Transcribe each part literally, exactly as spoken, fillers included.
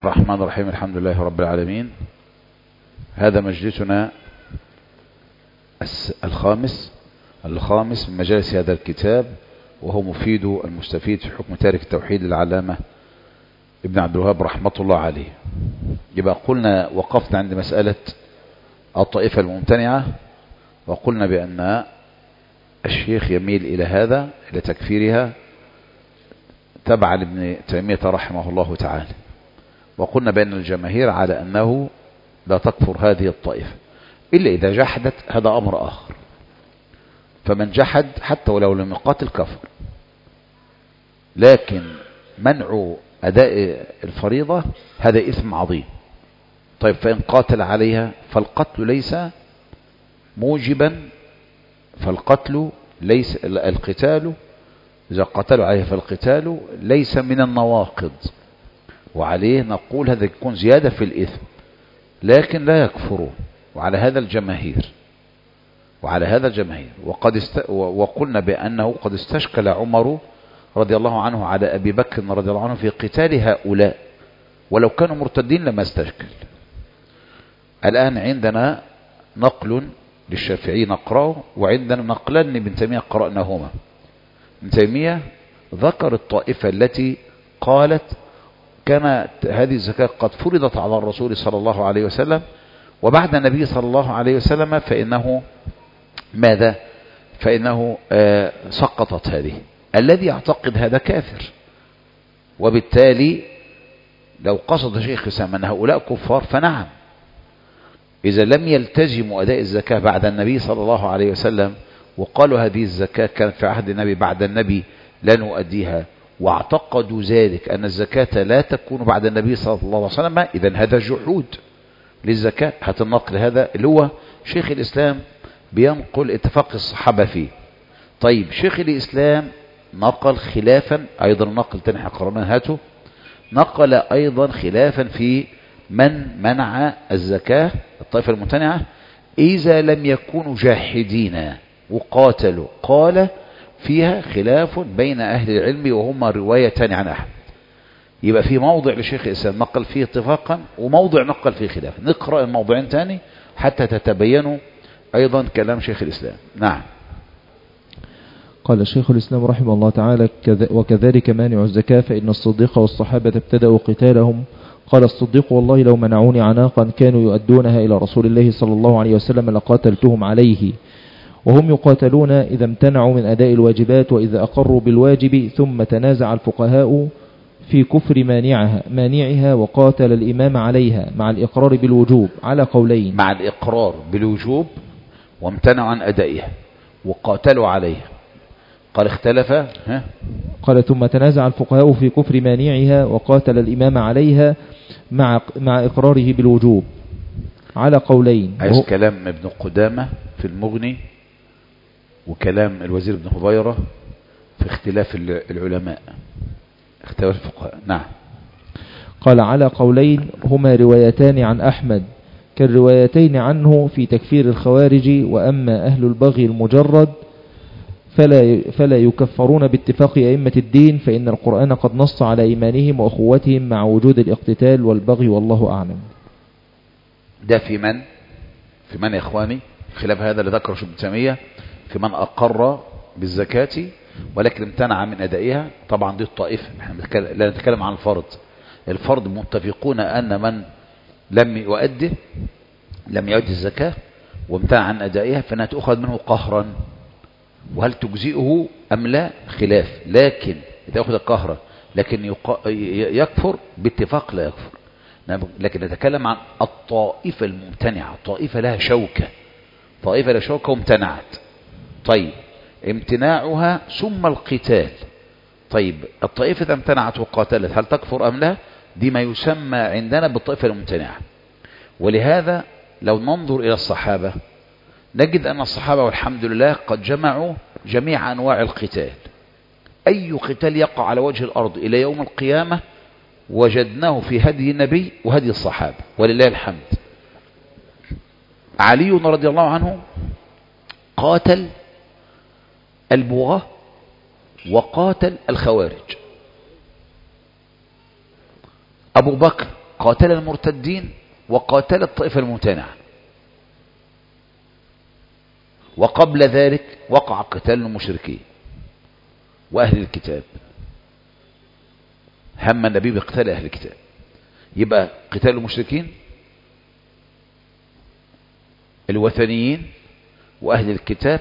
الرحمن الرحيم. الحمد لله رب العالمين. هذا مجلسنا الخامس الخامس من مجالس هذا الكتاب، وهو مفيد المستفيد في حكم تارك التوحيد للعلامة ابن عبد الوهاب رحمة الله عليه. يبقى قلنا وقفنا عند مسألة الطائفة الممتنعة، وقلنا بأن الشيخ يميل إلى هذا، إلى تكفيرها تبع لابن تيمية رحمه الله تعالى. وقلنا بأن الجماهير على أنه لا تكفر هذه الطائفة إلا إذا جحدت، هذا أمر آخر. فمن جحد حتى ولو لم يقاتل كفر، لكن منع أداء الفريضة هذا إثم عظيم. طيب فإن قاتل عليها فالقتل ليس موجبا، فالقتل ليس القتال إذا قتلوا عليه فالقتال ليس من النواقض، وعليه نقول هذا يكون زيادة في الإثم، لكن لا يكفرون. وعلى هذا الجماهير وعلى هذا الجماهير وقد است... وقلنا بأنه قد استشكل عمر رضي الله عنه على أبي بكر رضي الله عنه في قتال هؤلاء، ولو كانوا مرتدين لما استشكل. الآن عندنا نقل للشافعي نقرأه، وعندنا نقلان لابن تيمية قرأناهما. ابن تيمية ذكر الطائفة التي قالت كانت هذه الزكاة قد فرضت على الرسول صلى الله عليه وسلم، وبعد النبي صلى الله عليه وسلم فإنه ماذا فإنه آه سقطت هذه. الذي يعتقد هذا كافر، وبالتالي لو قصد شيخ الإسلام أن هؤلاء كفار فنعم، إذا لم يلتزموا أداء الزكاة بعد النبي صلى الله عليه وسلم وقالوا هذه الزكاة كانت في عهد النبي بعد النبي لا نؤديها، واعتقدوا ذلك أن الزكاة لا تكون بعد النبي صلى الله عليه وسلم، إذن هذا جحود للزكاة. هذا النقل هذا اللي هو شيخ الإسلام بينقل اتفاق الصحابة فيه. طيب شيخ الإسلام نقل خلافا أيضا، نقل تاني قررنا هاته، نقل أيضا خلافا في من منع الزكاة الطائفة الممتنعة إذا لم يكونوا جاحدين وقاتلوا. قال فيها خلاف بين أهل العلم وهما روايتان عن أحمد. يبقى في موضع لشيخ الإسلام نقل فيه اتفاقا، وموضع نقل فيه خلاف. نقرأ الموضوعين تاني حتى تتبينوا أيضا كلام شيخ الإسلام. نعم. قال شيخ الإسلام رحمه الله تعالى: وكذلك مانع الزكاة فإن الصديق والصحابة ابتدأوا قتالهم. قال الصديق: والله لو منعوني عناقا كانوا يؤدونها إلى رسول الله صلى الله عليه وسلم لقاتلتهم عليه. وهم يقاتلون إذا امتنعوا من أداء الواجبات وإذا أقروا بالواجب. ثم تنازع الفقهاء في كفر مانعها مانعها وقاتل الإمام عليها مع الإقرار بالوجوب على قولين. مع الإقرار بالوجوب وامتنعوا عن أدائها وقاتلوا عليها. قال اختلف ها؟ قال ثم تنازع الفقهاء في كفر مانعها وقاتل الإمام عليها مع مع إقراره بالوجوب على قولين. عايز كلام ابن قدامة في المغني وكلام الوزير ابن هبيرة في اختلاف العلماء، اختلاف الفقهاء. نعم. قال على قولين هما روايتان عن أحمد كالروايتين عنه في تكفير الخوارج. وأما أهل البغي المجرد فلا فلا يكفرون باتفاق أئمة الدين، فإن القرآن قد نص على إيمانهم وأخوتهم مع وجود الاقتتال والبغي، والله أعلم. ده في من في من يا إخواني خلاف هذا اللي ذكره ابن تيمية في من أقر بالزكاة ولكن امتنع من أدائها. طبعا دي الطائفة، لا نتكلم عن الفرد. الفرد متفقون أن من لم يؤدي لم يؤدي الزكاة وامتنع عن أدائها فإنها تأخذ منه قهرا، وهل تجزئه أم لا خلاف. لكن إذا أخذ قهرا لكن يكفر باتفاق لا يكفر. لكن نتكلم عن الطائفة الممتنعة، طائفة لها شوكة، طائفة لها شوكة وامتنعت. طيب امتناعها ثم القتال. طيب الطائفة إذا امتنعت وقاتلت هل تكفر أم لا؟ دي ما يسمى عندنا بالطائفة الممتنعة. ولهذا لو ننظر إلى الصحابة نجد أن الصحابة والحمد لله قد جمعوا جميع أنواع القتال. أي قتال يقع على وجه الأرض إلى يوم القيامة وجدناه في هدي النبي وهدي الصحابة ولله الحمد. علي رضي الله عنه قاتل البغاة وقاتل الخوارج. أبو بكر قاتل المرتدين وقاتل الطائفة الممتنعة. وقبل ذلك وقع قتال المشركين وأهل الكتاب، هم النبي بقتال أهل الكتاب. يبقى قتال المشركين الوثنيين وأهل الكتاب،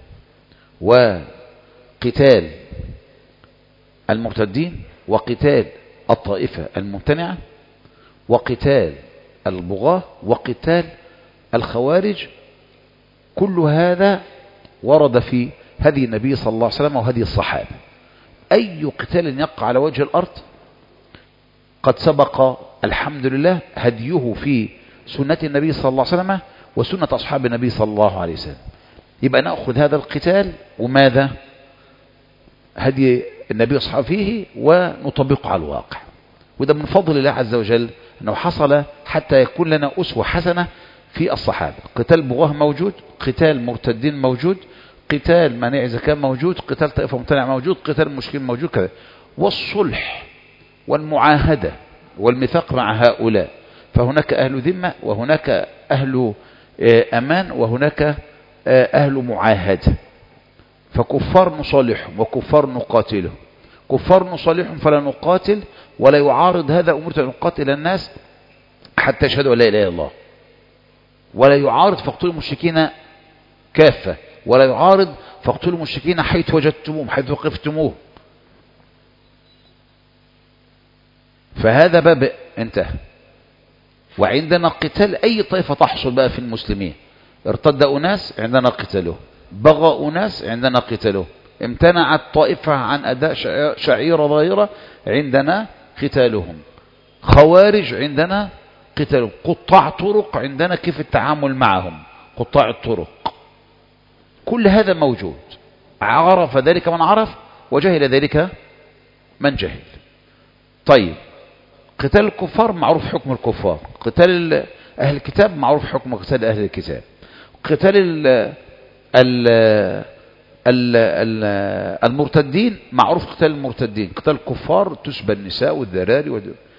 وقتال المرتدين، وقتال الطائفة الممتنعة، وقتال البغاة، وقتال الخوارج. كل هذا ورد في هدي النبي صلى الله عليه وسلم وهدي الصحابة. أي قتال يقع على وجه الأرض قد سبق الحمد لله هديه في سنة النبي صلى الله عليه وسلم وسنة أصحاب النبي صلى الله عليه وسلم. يبقى نأخذ هذا القتال وماذا هدي النبي صحابه فيه ونطبقه على الواقع. وده من فضل الله عز وجل أنه حصل حتى يكون لنا أسوة حسنة في الصحابة. قتال بغاه موجود، قتال مرتدين موجود، قتال مانع زكاة موجود، قتال طائفة ممتنع موجود، قتال مشكل موجود كذا. والصلح والمعاهدة والميثاق مع هؤلاء، فهناك أهل ذمة وهناك أهل أمان وهناك أهل معاهدة. فكفار نصالحهم وكفار نقاتلهم. كفار نصالحهم فلا نقاتل ولا يعارض هذا أمور نقاتل الناس حتى يشهدوا لا إله إلا الله، ولا يعارض فاقتلوا المشركين كافة، ولا يعارض فاقتلوا المشركين حيث وجدتموهم حيث وقفتموه. فهذا باب انتهى. وعندنا قتال أي طائفة تحصل بقى في المسلمين. ارتد أناس عندنا قتاله، بغى أناس عندنا قتاله، امتنعت طائفة عن أداء شعيرة ظاهرة عندنا قتالهم، خوارج عندنا قتالهم، قطاع طرق عندنا كيف التعامل معهم، قطاع الطرق. كل هذا موجود، عرف ذلك من عرف وجهل ذلك من جهل. طيب، قتال الكفار معروف حكم الكفار، قتال أهل الكتاب معروف حكم قتال أهل الكتاب، قتال ال ال ال ال المرتدين معروف قتال المرتدين، قتال الكفار تسبى النساء والذراري.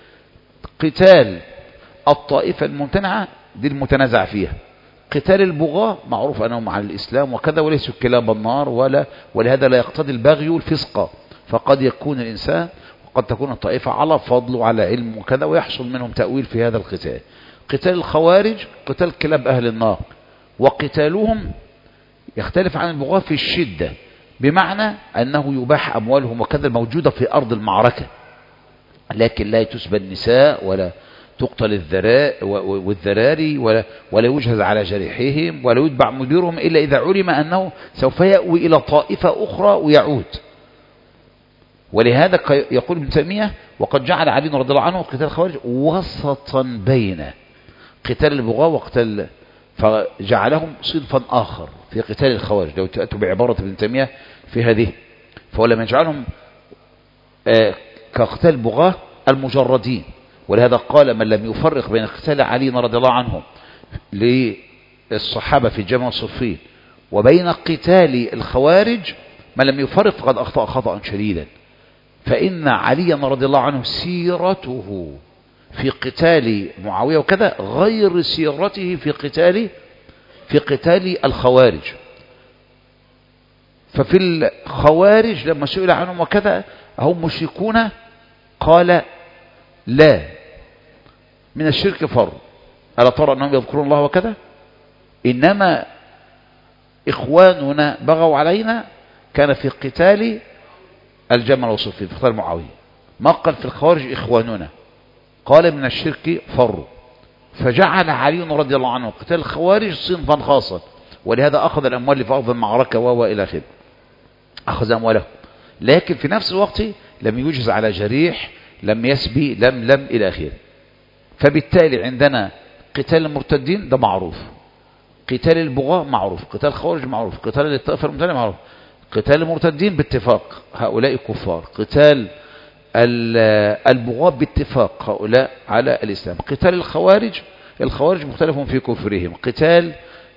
قتال الطائفة الممتنعة دي المتنازع فيها. قتال البغاة معروف أنهم مع الإسلام وكذا وليسوا كلاب النار، ولا ولهذا لا يقتضي البغي والفسق، فقد يكون الإنسان وقد تكون الطائفة على فضل وعلى علم وكذا ويحصل منهم تأويل في هذا القتال. قتال الخوارج قتال كلاب أهل النار، وقتالهم يختلف عن البغاة في الشدة، بمعنى أنه يباح أموالهم وكذا الموجودة في أرض المعركة، لكن لا تسبى النساء ولا تقتل الذراء والذراري ولا, ولا يجهز على جريحهم ولا يتبع مديرهم إلا إذا علم أنه سوف يأوي إلى طائفة أخرى ويعود. ولهذا يقول ابن تيمية وقد جعل علي رضي الله عنه قتال الخوارج وسطا بين قتال البغاة وقتال، فجعلهم صنفا آخر في قتال الخوارج. لو تأتوا بعبارة ابن تيمية في هذه، فولم يجعلهم آه كقتال البغاة المجردين. ولهذا قال من لم يفرق بين قتال علي رضي الله عنه للصحابة في الجمع والصفين وبين قتال الخوارج، من لم يفرق فقد أخطأ خطأ شديدا. فإن علي رضي الله عنه سيرته في قتال معاوية وكذا غير سيرته في قتال في قتال الخوارج. ففي الخوارج لما سئل عنهم وكذا هم مشركون، قال لا، من الشرك فر، ألا ترى أنهم يذكرون الله وكذا، إنما إخواننا بغوا علينا كان في قتال الجمل والصفين في قتال معاوية. ما قال في الخوارج إخواننا، قال من الشرك فروا، فجعل علي رضي الله عنه قتال الخوارج صنفا خاصا. ولهذا أخذ الأموال في أرض المعركة وإلى آخره، أخذ أمواله، لكن في نفس الوقت لم يجز على جريح، لم يسبي، لم لم إلى آخره. فبالتالي عندنا قتال المرتدين ده معروف، قتال البغاة معروف، قتال الخوارج معروف، قتال الطائفة الممتنعة معروف، قتال المرتدين باتفاق هؤلاء كفار، قتال البغاة باتفاق هؤلاء على الإسلام، قتال الخوارج الخوارج مختلف في كفرهم، قتال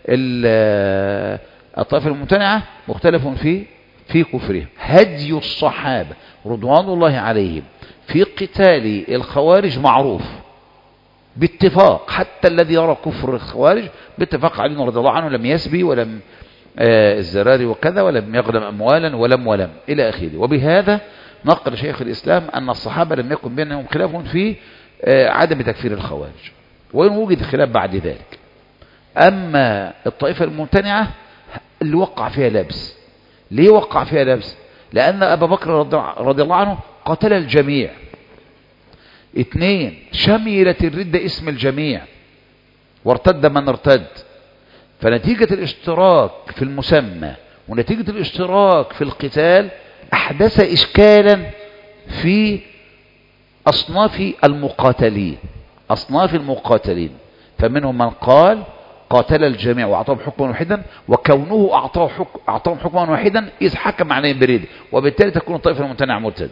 الطائفة الممتنعة مختلف في في كفرهم. هدي الصحابة رضوان الله عليهم في قتال الخوارج معروف، باتفاق، حتى الذي يرى كفر الخوارج باتفاق علي رضي الله عنه لم يسبي ولم آه الزراري وكذا، ولم يغنم أموالا ولم ولم إلى آخره. وبهذا نقل شيخ الإسلام أن الصحابة لم يكن بينهم خلاف في آه عدم تكفير الخوارج، وإن وجد خلاف بعد ذلك. أما الطائفة الممتنعة اللي وقع فيها لبس. ليه وقع فيها لبس؟ لأن أبا بكر رضي الله عنه قتل الجميع. اثنين، شملت الردة اسم الجميع وارتد من ارتد، فنتيجة الاشتراك في المسمى ونتيجة الاشتراك في القتال أحدث إشكالا في أصناف المقاتلين أصناف المقاتلين فمنهم من قال قاتل الجميع وأعطاهم حكما واحدا، وكونه أعطاه حكم أعطاهم حكما واحدا إذ حكم عليهم بريد، وبالتالي تكون الطائفة الممتنعة مرتد.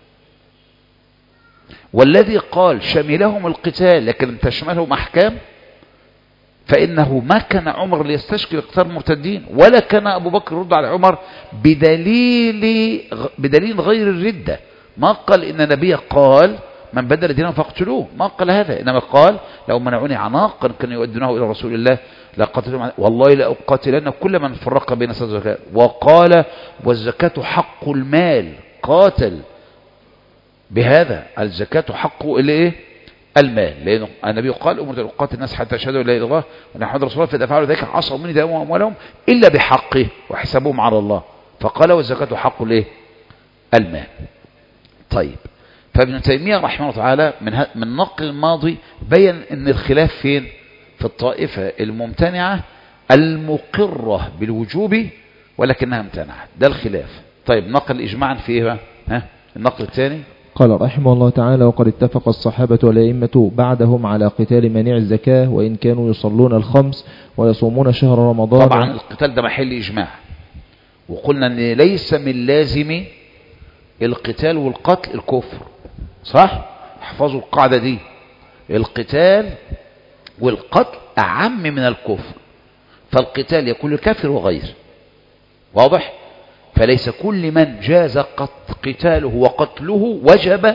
والذي قال شملهم القتال لكن لم تشملهم أحكام، فإنه ما كان عمر ليستشكل قتال المرتدين، ولا كان أبو بكر يرد على عمر بدليل بدليل غير الردة. ما قال إن النبي قال من بدل دينه فاقتلوه، ما قال هذا، إنما قال لو منعوني عناقا كانوا يؤدونه إلى رسول الله لقتلهم، والله لأقاتلن كل من فرق بين صلاة والزكاة. وقال والزكاة حق المال، قاتل بهذا، الزكاة حق الايه؟ المال، لأن النبي قال أمرت أن أقاتل الناس حتى يشهدوا لا إله إلا الله وأن محمدا رسول الله، فإذا فعلوا ذلك عصوا مني دماءهم وأموالهم إلا بحقه وحسابهم على الله. فقال والزكاة حق الايه؟ المال. طيب، فابن تيمية رحمه الله تعالى من من نقل الماضي بين ان الخلاف فين؟ في الطائفة الممتنعة المقرة بالوجوب ولكنها امتنعت، ده الخلاف. طيب، نقل اجماعا في ايه بقى؟ ها النقل الثاني قال رحمه الله تعالى وقد اتفق الصحابة والأئمة بعدهم على قتال مانع الزكاة وإن كانوا يصلون الخمس ويصومون شهر رمضان. طبعا القتال ده محل اجماع، وقلنا ان ليس من لازم القتال والقتل الكفر، صح؟ احفظوا القاعدة دي، القتال والقتل أعم من الكفر، فالقتال يكون الكافر وغير، واضح؟ فليس كل من جاز قتاله وقتله وجب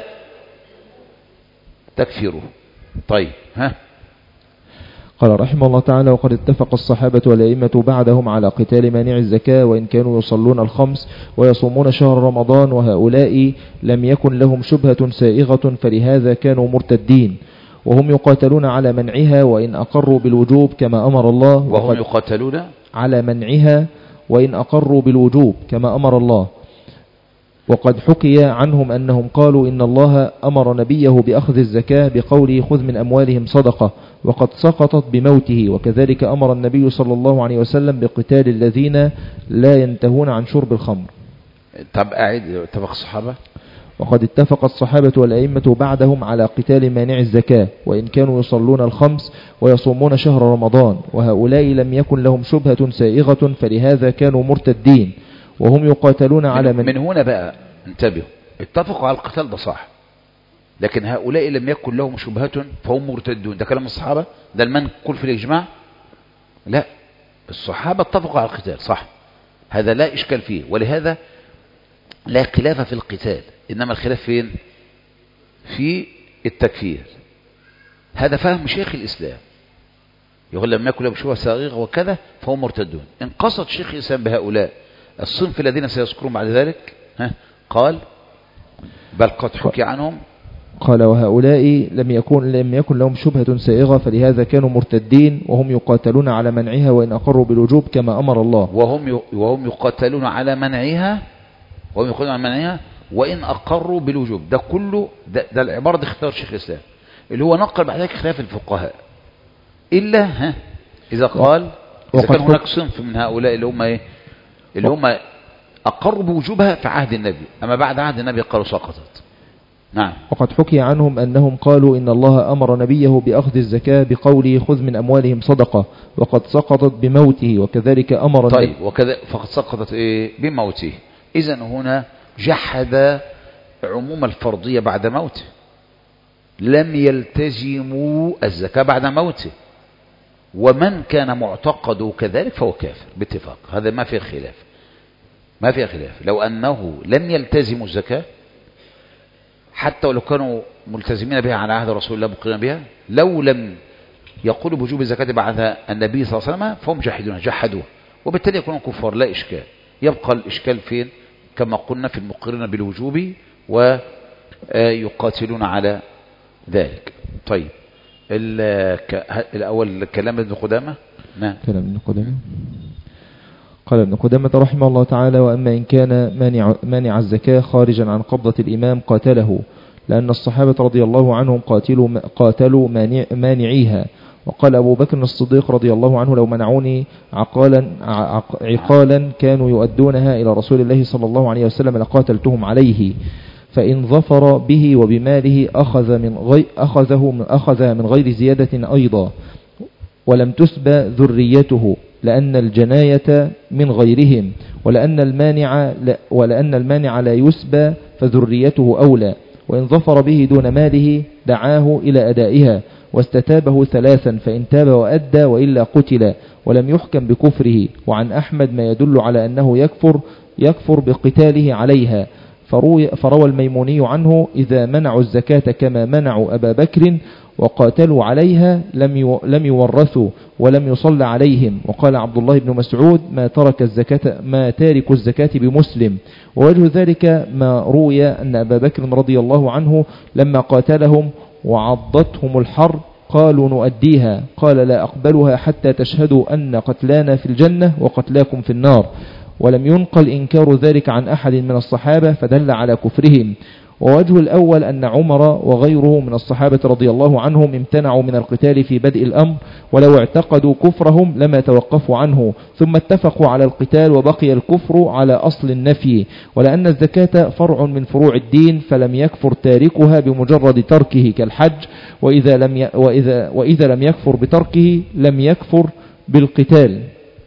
تكفيره. طيب، ها قال رحمه الله تعالى وقد اتفق الصحابة والأئمة بعدهم على قتال مانع الزكاة وإن كانوا يصلون الخمس ويصومون شهر رمضان، وهؤلاء لم يكن لهم شبهة سائغة فلهذا كانوا مرتدين، وهم يقاتلون على منعها وإن أقروا بالوجوب كما أمر الله. وهم يقاتلون على منعها وإن أقروا بالوجوب كما أمر الله. وقد حكي عنهم أنهم قالوا إن الله أمر نبيه بأخذ الزكاة بقوله خذ من أموالهم صدقة، وقد سقطت بموته، وكذلك أمر النبي صلى الله عليه وسلم بقتال الذين لا ينتهون عن شرب الخمر. طب أعيد، اتفق الصحابة وقد اتفق الصحابة والأئمة بعدهم على قتال مانع الزكاة وإن كانوا يصلون الخمس ويصومون شهر رمضان، وهؤلاء لم يكن لهم شبهة سائغة فلهذا كانوا مرتدين، وهم يقاتلون على من, من هنا بقى انتبهوا، اتفقوا على القتال ده صح، لكن هؤلاء لم يكن لهم شبهة فهم مرتدون، ده كلام الصحابة، ده المنقول في الإجماع؟ لا، الصحابة اتفقوا على القتال صح، هذا لا إشكال فيه، ولهذا لا خلاف في القتال، إنما الخلاف فين؟ في التكفير. هذا فهم شيخ الإسلام، يقول لم يكن لهم شبهة سائغة وكذا فهم مرتدون. إن قصد شيخ الإسلام بهؤلاء الصنف الذين سيذكرون بعد ذلك، ها قال بل قد حكي عنهم، قال وهؤلاء لم يكن لم يكن لهم شبهة سائغة فلهذا كانوا مرتدين، وهم يقاتلون على منعها وإن أقروا بالوجوب كما أمر الله. وهم وهم يقاتلون على منعها وهم يقاتلون على منعها وإن أقروا بالوجوب، ده كله ده, ده العبارة دي اختيار شيخ الإسلام اللي هو نقل بعد ذلك خلاف الفقهاء، إلا ها إذا قال إذا كان هناك صنف من هؤلاء اللي هم إيه اللي هم أقروا بوجوبها في عهد النبي، أما بعد عهد النبي قالوا سقطت. نعم. وقد حكي عنهم أنهم قالوا إن الله أمر نبيه بأخذ الزكاة بقوله خذ من أموالهم صدقة، وقد سقطت بموته، وكذلك أمر طيب وكذا فقد سقطت إيه بموته. إذن هنا جحد عموم الفرضية بعد موته، لم يلتزموا الزكاة بعد موته، ومن كان معتقده كذلك فهو كافر باتفاق، هذا ما فيه خلاف ما فيه خلاف. لو أنه لم يلتزم الزكاة حتى ولو كانوا ملتزمين بها على عهد رسول الله مقرين بها، لو لم يقولوا بوجوب الزكاة بعد النبي صلى الله عليه وسلم فهم جحدون جحدوه، وبالتالي يكونون كفار لا إشكال. يبقى الإشكال فين؟ كما قلنا في المقرين بالوجوب ويقاتلون على ذلك. طيب الأول كلام ابن قدامة. نعم كلام ابن قدامة. قال ابن قدامة رحمه الله تعالى: وأما إن كان مانع, مانع الزكاة خارجا عن قبضة الإمام قاتله، لأن الصحابة رضي الله عنهم قاتلوا, قاتلوا مانع مانعيها. وقال أبو بكر الصديق رضي الله عنه: لو منعوني عقالا, عقالا كانوا يؤدونها إلى رسول الله صلى الله عليه وسلم لقاتلتهم عليه، فإن ظفر به وبماله أخذ من غي أخذه من أخذ من غير زيادة أيضا، ولم تسبى ذريته، لأن الجناية من غيرهم، ولأن المانع لا ولأن المانع لا يسبى فذريته أولى. وإن ظفر به دون ماله دعاه إلى أدائها واستتابه ثلاثا، فإن تاب وأدى وإلا قتل، ولم يحكم بكفره. وعن أحمد ما يدل على أنه يكفر يكفر بقتاله عليها، فروى الميموني عنه: إذا منعوا الزكاة كما منعوا أبا بكر وقاتلوا عليها لم يورثوا ولم يصل عليهم. وقال عبد الله بن مسعود: ما ترك الزكاة ما تارك الزكاة بمسلم. ووجه ذلك ما روي أن أبا بكر رضي الله عنه لما قاتلهم وعضتهم الحر قالوا: نؤديها. قال: لا أقبلها حتى تشهدوا أن قتلانا في الجنة وقتلاكم في النار. ولم ينقل إنكار ذلك عن أحد من الصحابة، فدل على كفرهم. ووجه الأول أن عمر وغيره من الصحابة رضي الله عنهم امتنعوا من القتال في بدء الأمر، ولو اعتقدوا كفرهم لما توقفوا عنه، ثم اتفقوا على القتال وبقي الكفر على أصل النفي. ولأن الزكاة فرع من فروع الدين، فلم يكفر تاركها بمجرد تركه كالحج، وإذا لم ي... وإذا... وإذا لم يكفر بتركه لم يكفر بالقتال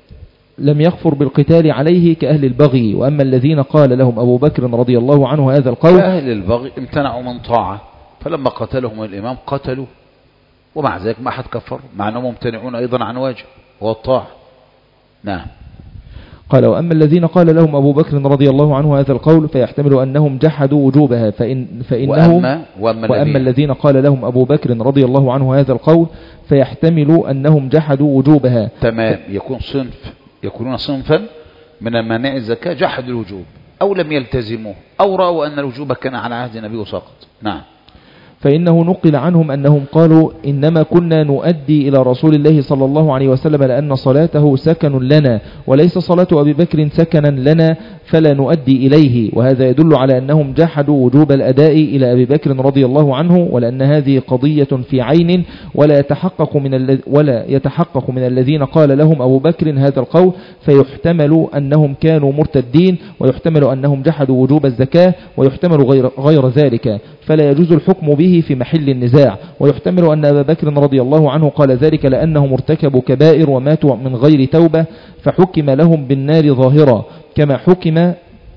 لم يكفر بالقتال عليه كأهل البغي. وأما الذين قال لهم أبو بكر رضي الله عنه هذا القول، أهل البغي امتنعوا من طاعة، فلما قتلهم الإمام قتلوا، ومع ذلك ما حد كفر، مع أنهم ممتنعون أيضا عن واجب والطاعة. نعم. قال: وأما الذين قال لهم أبو بكر رضي الله عنه هذا القول فيحتمل أنهم جحدوا وجوبها، فإن فإنه وأما, وأما, وأما الذين قال لهم أبو بكر رضي الله عنه هذا القول فيحتمل أنهم جحدوا وجوبها. تمام. يكون صنف يكونون صنفا من مانع الزكاة جحدوا الوجوب أو لم يلتزموه أو رأوا أن الوجوب كان على عهد النبي وسقط. نعم. فإنه نقل عنهم أنهم قالوا: إنما كنا نؤدي إلى رسول الله صلى الله عليه وسلم لأن صلاته سكن لنا، وليس صلاة أبي بكر سكنا لنا فلا نؤدي إليه. وهذا يدل على أنهم جحدوا وجوب الأداء إلى أبي بكر رضي الله عنه، ولأن هذه قضية في عين، ولا يتحقق من ولا يتحقق من الذين قال لهم أبو بكر هذا القول، فيحتمل أنهم كانوا مرتدين، ويحتمل أنهم جحدوا وجوب الزكاة، ويحتمل غير, غير ذلك، فلا يجوز الحكم به في محل النزاع. ويحتمل أن أبا بكر رضي الله عنه قال ذلك لأنهم ارتكبوا كبائر وماتوا من غير توبة، فحكم لهم بالنار ظاهرا، كما حكم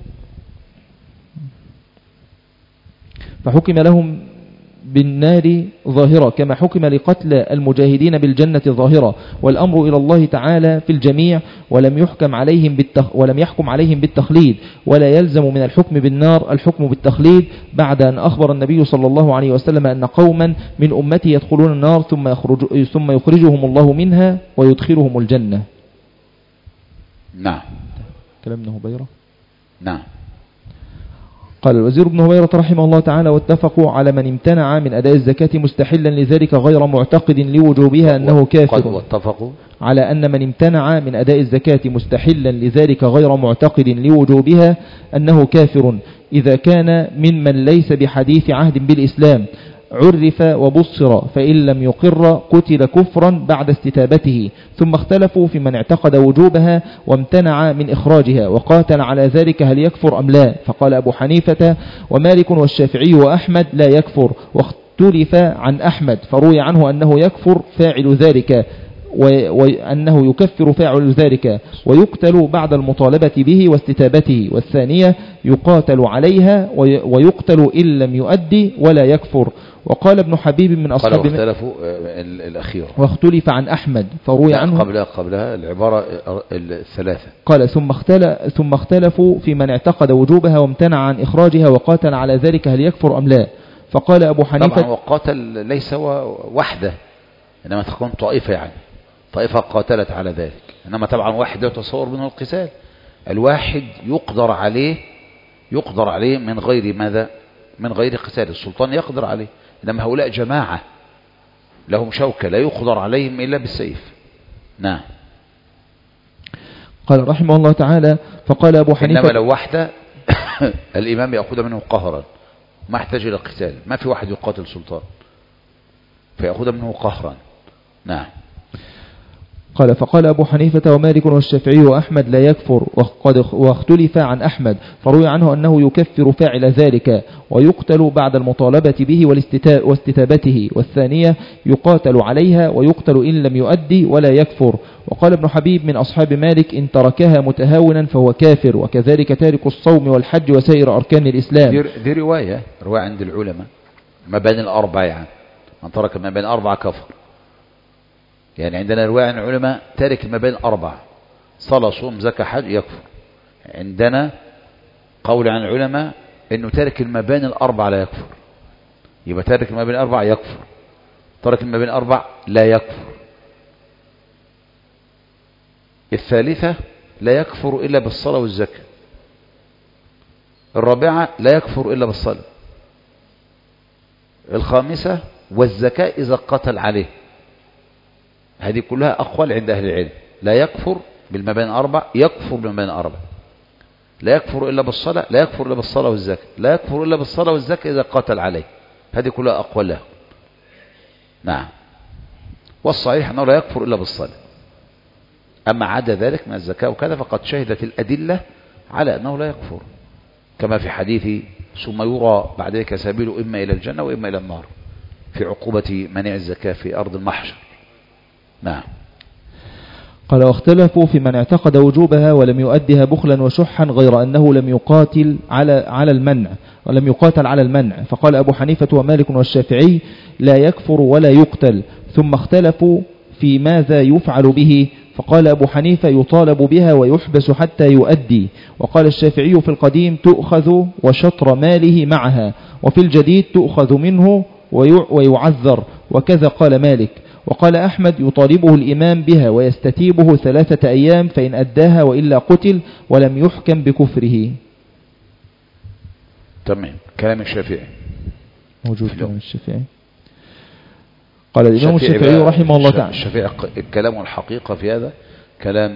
فحكم لهم بالنار ظاهرة كما حكم لقتل المجاهدين بالجنة ظاهرة. والأمر إلى الله تعالى في الجميع، ولم يحكم عليهم بالتخ ولم يحكم عليهم بالتخليد، ولا يلزم من الحكم بالنار الحكم بالتخليد، بعد أن أخبر النبي صلى الله عليه وسلم أن قوما من أمتي يدخلون النار ثم يخرج ثم يخرجهم الله منها ويدخلهم الجنة. نعم. كلام ابن هبيرة. نعم. قال الوزير ابن هبيرة رحمه الله تعالى: واتفقوا على من امتنع من أداء الزكاة مستحلا لذلك غير معتقد لوجوبها أنه كافر. واتفقوا على أن من امتنع من أداء الزكاة مستحلا لذلك غير معتقد لوجوبها أنه كافر، إذا كان ممن ليس بحديث عهد بالإسلام، عرف وبصر، فإن لم يقر قتل كفرا بعد استتابته. ثم اختلفوا في من اعتقد وجوبها وامتنع من إخراجها وقاتل على ذلك هل يكفر أم لا، فقال أبو حنيفة ومالك والشافعي وأحمد لا يكفر، واختلف عن أحمد فروي عنه أنه يكفر فاعل ذلك، وأنه يكفر فاعل ذلك ويقتل بعد المطالبة به واستتابته، والثانية يقاتل عليها ويقتل إن لم يؤدي ولا يكفر. وقال ابن حبيب من أصحاب واختلفوا الأخير واختلف عن أحمد فروي عنه قبلها قبلها العبارة الثلاثة. قال ثم ثم اختلفوا في من اعتقد وجوبها وامتنع عن إخراجها وقاتل على ذلك هل يكفر أم لا، فقال أبو حنيفة طبعا وقاتل ليس وحده، إنما تكون طائفة، يعني طائفة قاتلت على ذلك، إنما طبعا واحد يتصور منه القتال. الواحد يقدر عليه يقدر عليه من غير ماذا؟ من غير قتال. السلطان يقدر عليه، إنما هؤلاء جماعة لهم شوكة لا يقدر عليهم إلا بالسيف. نعم. قال رحمه الله تعالى: فقال أبو حنيفة: إنما لو واحدة الإمام يأخذ منه قهرا، ما احتاج إلى قتال، ما في واحد يقاتل سلطان فيأخذ منه قهرا. نعم. قال: فقال أبو حنيفة ومالك والشافعي وأحمد لا يكفر، وقد واختلف عن أحمد، فروي عنه أنه يكفر فاعل ذلك ويقتل بعد المطالبة به واستتابته، والثانية يقاتل عليها ويقتل إن لم يؤدي ولا يكفر. وقال ابن حبيب من أصحاب مالك: إن تركها متهاونا فهو كافر، وكذلك تارك الصوم والحج وسائر أركان الإسلام. دي, دي رواية رواية عند العلماء ما بين الأربعة، يعني من ترك ما بين أربعة كفر. يعني عندنا رواية عن العلماء تارك ما بين أربعة، صلاة صوم زكاة حج يكفر. عندنا قول عن العلماء إنه تارك ما بين الأربعة لا يكفر. يبقى تارك ما بين الأربعة يكفر، ترك ما بين الأربعة لا يكفر. الثالثة لا يكفر إلا بالصلاة والزكاة. الرابعة لا يكفر إلا بالصلاة. الخامسة والزكاة إذا قتل عليه. هذه كلها أقوال عند أهل العلم. لا يكفر بالما بين أربع، يكفر بالما بين أربع. لا يكفر إلا بالصلاة، لا يكفر إلا بالصلاة والزكاة، لا يكفر إلا بالصلاة والزكاة إذا قاتل عليه. هذه كلها أقوال له. نعم. والصحيح أنه لا يكفر إلا بالصلاة. أما عدا ذلك من الزكاة وكذا فقد شهدت الأدلة على أنه لا يكفر، كما في حديث ثم يرى بعد ذلك سبيله إما إلى الجنة وإما إلى النار، في عقوبة منع الزكاة في أرض المحشر. نعم. قال: واختلفوا في من اعتقد وجوبها ولم يؤدها بخلا وشحا، غير أنه لم يقاتل على على المنع ولم يقاتل على المنع. فقال أبو حنيفة ومالك والشافعي: لا يكفر ولا يقتل. ثم اختلفوا في ماذا يفعل به، فقال أبو حنيفة: يطالب بها ويحبس حتى يؤدي. وقال الشافعي: في القديم تؤخذ وشطر ماله معها، وفي الجديد تؤخذ منه ويعذر، وكذا قال مالك. وقال أحمد: يطالبه الإمام بها ويستتيبه ثلاثة أيام، فإن أداها وإلا قتل، ولم يحكم بكفره. تمام. كلام الشافعي موجود. كلام الشافعي. قال الإمام الشافعي رحمه الله تعالى: الشافعي الكلام الحقيقة في هذا كلام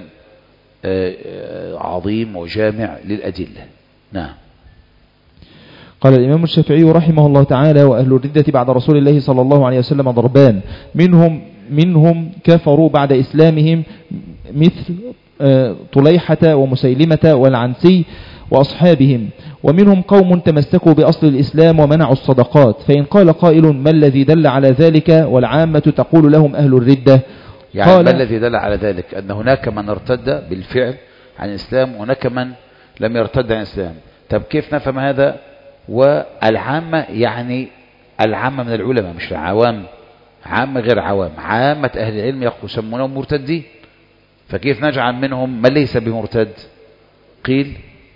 عظيم وجامع للأدلة. نعم. قال الإمام الشافعي رحمه الله تعالى: وأهل الردة بعد رسول الله صلى الله عليه وسلم ضربان، منهم منهم كفروا بعد إسلامهم مثل طليحة ومسيلمة والعنسي وأصحابهم، ومنهم قوم تمسكوا بأصل الإسلام ومنعوا الصدقات. فإن قال قائل: ما الذي دل على ذلك؟ والعامة تقول لهم أهل الردة. يعني ما الذي دل على ذلك؟ أن هناك من ارتد بالفعل عن الإسلام وهناك من لم يرتد عن الإسلام. طب كيف نفهم هذا؟ والعامة يعني العامة من العلماء، مش العوام، عامة غير عوام، عامة أهل العلم يسمونهم مرتدين. فكيف نجعل منهم من ليس بمرتد؟ قيل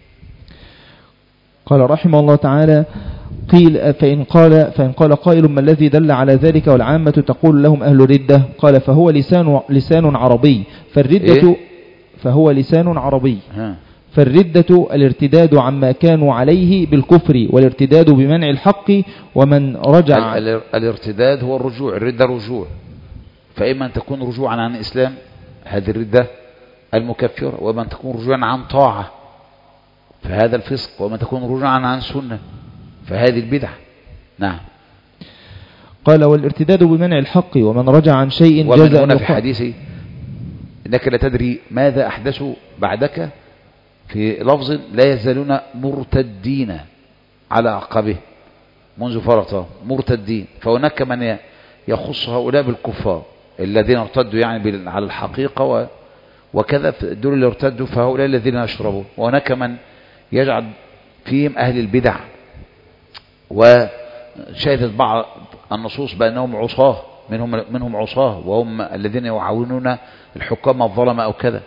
قال رحمه الله تعالى: قيل فإن قال فإن قال قائل: ما الذي دل على ذلك؟ والعامة تقول لهم أهل الردة. قال: فهو لسان لسان عربي، فالردة إيه؟ فهو لسان عربي ها. فالردة الارتداد عما كانوا عليه بالكفر، والارتداد بمنع الحق. ومن رجع ال ال الارتداد هو الرجوع، الردة رجوع، فإما أن تكون رجوعا عن الإسلام هذه الردة المكفرة، وإما أن تكون رجوعا عن طاعة فهذا الفسق، وإما تكون رجوعا عن سنة فهذه البدعة. نعم. قال: والارتداد بمنع الحق، ومن رجع عن شيء ومن هنا في حديثي إنك لا تدري ماذا أحدثوا بعدك، في لفظ لا يزالون مرتدين على عقبه منذ فرطه مرتدين. فهناك من يخص هؤلاء بالكفار الذين ارتدوا يعني على الحقيقة وكذا، دول اللي ارتدوا فهؤلاء الذين يشربون. وهناك من يجعل فيهم أهل البدع، وشاهدت بعض النصوص بأنهم عصاه، منهم منهم عصاه وهم الذين يعاونون الحكام الظلمة أو كذا.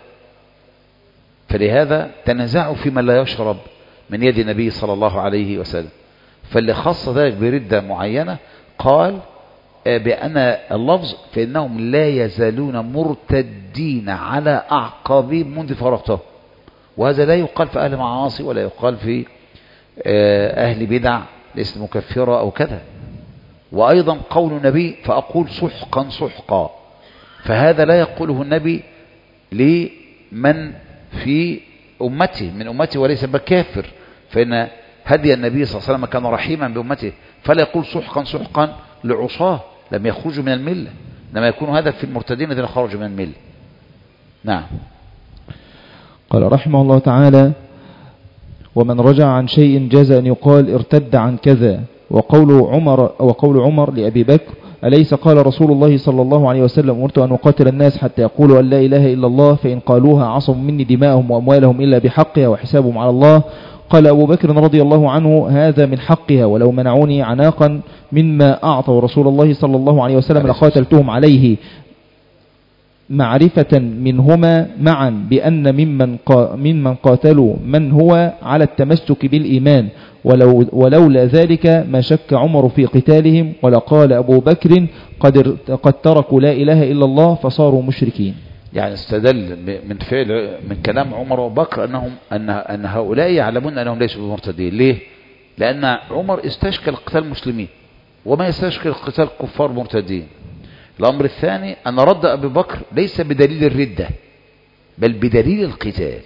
فلهذا تنازعوا في من لا يشرب من يد النبي صلى الله عليه وسلم، فاللي خص ذلك بردة معينة قال بأن اللفظ فإنهم لا يزالون مرتدين على أعقابهم منذ فرغته، وهذا لا يقال في أهل معاصي ولا يقال في أهل بدع ليست مكفرة أو كذا. وأيضا قول النبي فأقول سحقا سحقا، فهذا لا يقوله النبي لمن في أمته من أمته وليس بكافر، فإن هدي النبي صلى الله عليه وسلم كان رحيما بأمته، فلا يقول سحقا سحقا لعصاه لم يخرجوا من الملة، إنما يكون هذا في المرتدين الذين خرجوا من الملة. نعم. قال رحمه الله تعالى: ومن رجع عن شيء جاز أن يقال ارتد عن كذا. وقول عمر وقول عمر لأبي بكر: أليس قال رسول الله صلى الله عليه وسلم: أمرت أن أقاتل الناس حتى يقولوا أن لا إله إلا الله، فإن قالوها عصموا مني دماءهم وأموالهم إلا بحقها وحسابهم على الله. قال أبو بكر رضي الله عنه: هذا من حقها، ولو منعوني عناقا مما أعطوا رسول الله صلى الله عليه وسلم لقاتلتهم عليه، معرفة منهما معا بأن ممن, قا ممن قاتلوا من هو على التمسك بالإيمان، ولو ولولا ذلك ما شك عمر في قتالهم، ولقال أبو بكر قد, قد تركوا لا إله إلا الله فصاروا مشركين. يعني استدل من فعل من كلام عمر وابو بكر أنهم أن أن هؤلاء يعلمون أنهم ليسوا بمرتدين. ليه؟ لأن عمر استشكل قتال المسلمين وما يستشكل قتال كفار مرتدين. الأمر الثاني أن رد أبي بكر ليس بدليل الردة بل بدليل القتال،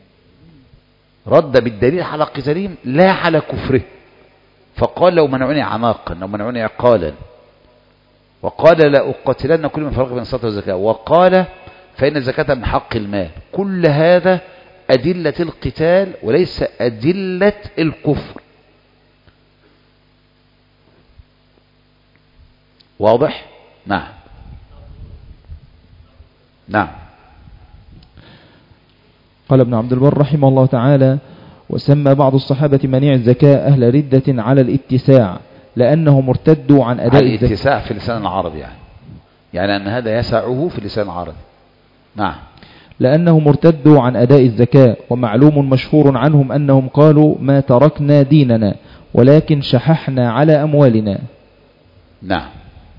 رد بالدليل على قتالهم لا على كفره، فقال لو منعوني عناقا لو منعوني عقالا، وقال لا أقاتلن كل من فرق بين الصلاة والزكاة، وقال فإن الزكاة من حق المال. كل هذا أدلة القتال وليس أدلة الكفر. واضح؟ نعم نعم. قال ابن عبد البر رحمه الله تعالى: وسمى بعض الصحابة منيع الزكاة أهل ردة على الاتساع، لأنهم ارتدوا عن أداء الزكاة. الاتساع في اللسان العربي يعني يعني أن هذا يسعه في اللسان العربي. نعم. لأنهم ارتدوا عن أداء الزكاة، ومعلوم مشهور عنهم أنهم قالوا: ما تركنا ديننا ولكن شححنا على أموالنا. نعم.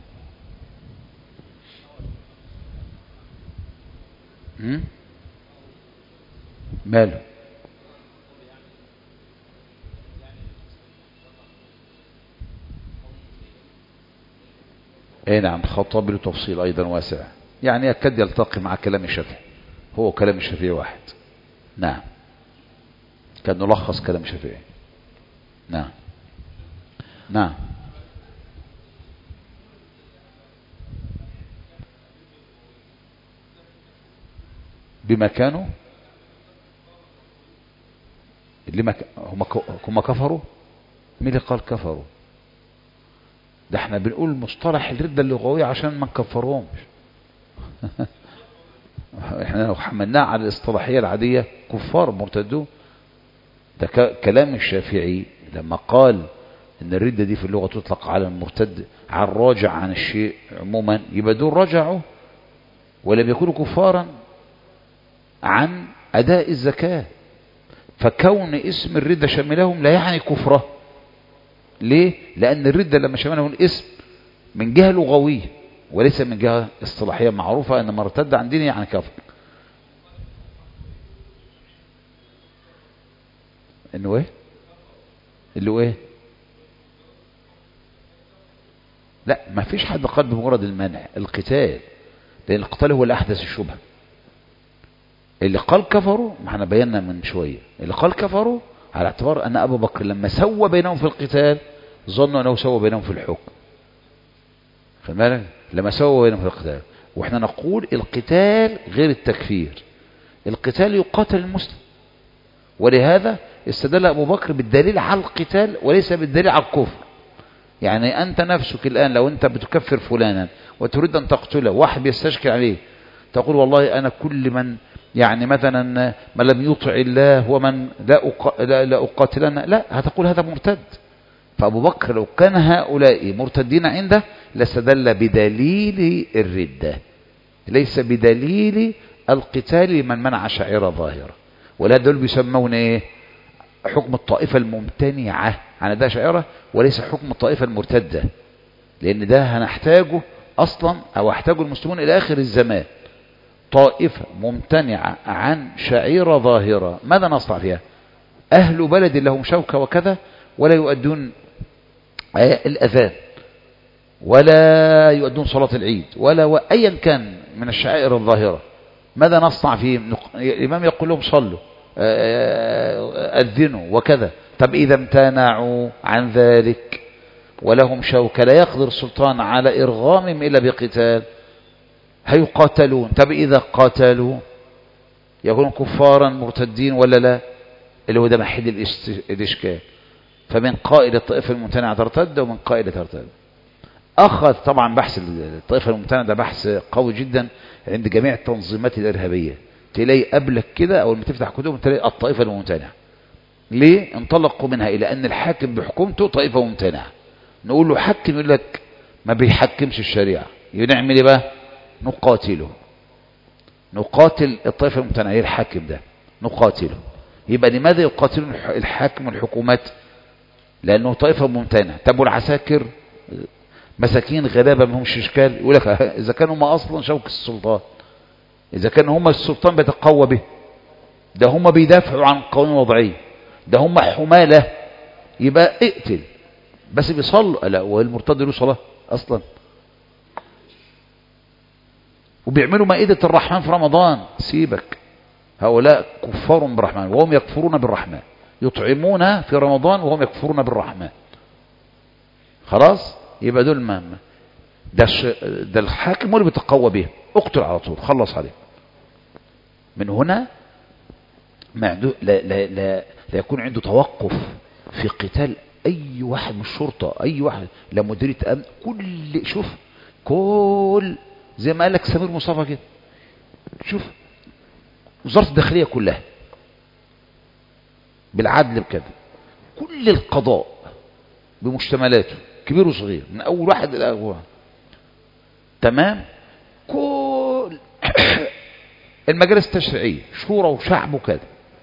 هم؟ ماله؟ اي نعم. الخطابي له تفصيل ايضا واسع، يعني يكاد يلتقي مع كلام الشافعي، هو كلام الشافعي واحد. نعم. كان نلخص كلام الشافعي. نعم نعم. بما كانوا اللي ما هم هم كفروا. مين اللي قال كفروا؟ ده احنا بنقول مصطلح الردة اللغوية عشان ما نكفرهمش. احنا لو حملناه على الاصطلاحية العادية كفار مرتدون. ده كلام الشافعي لما قال ان الردة دي في اللغة تطلق على المرتد على الراجع عن الشيء عموما، يبقى دول رجعوا ولم يكونوا كفارا عن أداء الزكاة، فكون اسم الردة شملهم لا يعني كفره. ليه؟ لأن الردة لما شملهم الاسم من جهة لغوية وليس من جهة اصطلاحية معروفة أن مرتد عن دينه يعني كفر. إنه إيه؟ اللي هو إيه؟ لا، ما فيش حد قال بمجرد المنع القتال، لأن القتال هو اللي أحدث الشبهة. اللي قال كفروا ما احنا بينا من شوية، اللي قال كفروا على اعتبار أن أبو بكر لما سوى بينهم في القتال ظنوا أنه سوى بينهم في الحكم. فماذا؟ لما سوى بينهم في القتال. وإحنا نقول القتال غير التكفير، القتال يقاتل المسلم، ولهذا استدل أبو بكر بالدليل على القتال وليس بالدليل على الكفر. يعني أنت نفسك الآن لو أنت بتكفر فلانا وتريد أن تقتله، واحد بيستشكل عليه، تقول والله أنا كل من يعني مثلا من لم يطع الله ومن لا, أق... لا, لا أقاتلنا، لا، هتقول هذا مرتد. فأبو بكر لو كان هؤلاء مرتدين عنده لاستدل بدليل الردة ليس بدليل القتال لمن منع شعيرة ظاهرة. ولا دول بيسمون ايه؟ حكم الطائفة الممتنعة. عن ده شعيرة، وليس حكم الطائفة المرتدة، لأن ده هنحتاجه أصلا أو احتاجه المسلمون إلى آخر الزمان. طائفة ممتنعة عن شعيرة ظاهرة، ماذا نصنع فيها؟ أهل بلد لهم شوكة وكذا ولا يؤدون الأذان ولا يؤدون صلاة العيد ولا أيا كان من الشعائر الظاهرة، ماذا نصنع فيهم؟ الإمام يقول لهم صلوا أذنوا وكذا. طب إذا امتنعوا عن ذلك ولهم شوكة لا يقدر السلطان على إرغامهم إلا بقتال، هيقاتلون. طب إذا قاتلوا يكونوا كفارا مرتدين ولا لا؟ اللي هو ده محل الإشكال. فمن قائل الطائفة الممتنعة ترتد ومن قائل ترتد. أخذ طبعا بحث الطائفة الممتنعة ده بحث قوي جدا عند جميع التنظيمات الإرهابية، تلاقي قبلك كده أول ما تفتح كتب تلاقي الطائفة الممتنعة. ليه؟ انطلقوا منها إلى أن الحاكم بحكومته طائفة ممتنعة. نقول له حكم، يقول لك ما بيحكمش الشريعة، نعمل ايه بقى؟ نقاتله، نقاتل الطائفة الممتنعة، ايه الحاكم ده؟ نقاتله. يبقى لماذا يقاتلون الحاكم والحكومات؟ لأنه طائفة ممتنعة. طب والعساكر مساكين غلابة ما همش اشكال، يقول لك إذا كانوا هم أصلا شوك السلطان، إذا كانوا هم السلطان بيتقوى به، ده هم بيدافعوا عن قوانين وضعية، ده هم حمالة، يبقى اقتل. بس بيصلوا، لا والمرتد له صلاة أصلا، وبيعملوا مائدة الرحمن في رمضان، سيبك، هؤلاء كفار بالرحمن وهم يكفرون بالرحمن، يطعمون في رمضان وهم يكفرون بالرحمن. خلاص، يبقى دول ما ده, ده الحاكم اللي بيتقوى به، اقتل على طول، خلص عليه. من هنا ما عنده لا, لا, لا, لا يكون عنده توقف في قتال اي واحد من الشرطة، اي واحد، لا مديرية امن، كل شوف كل زي ما قال لك سمير مصطفى كده، شوف وزارة الداخلية كلها بالعدل بكده، كل القضاء بمشتملاته كبير وصغير من اول واحد الى اول واحد، تمام، كل المجالس التشريعية شورى وشعب وكذا،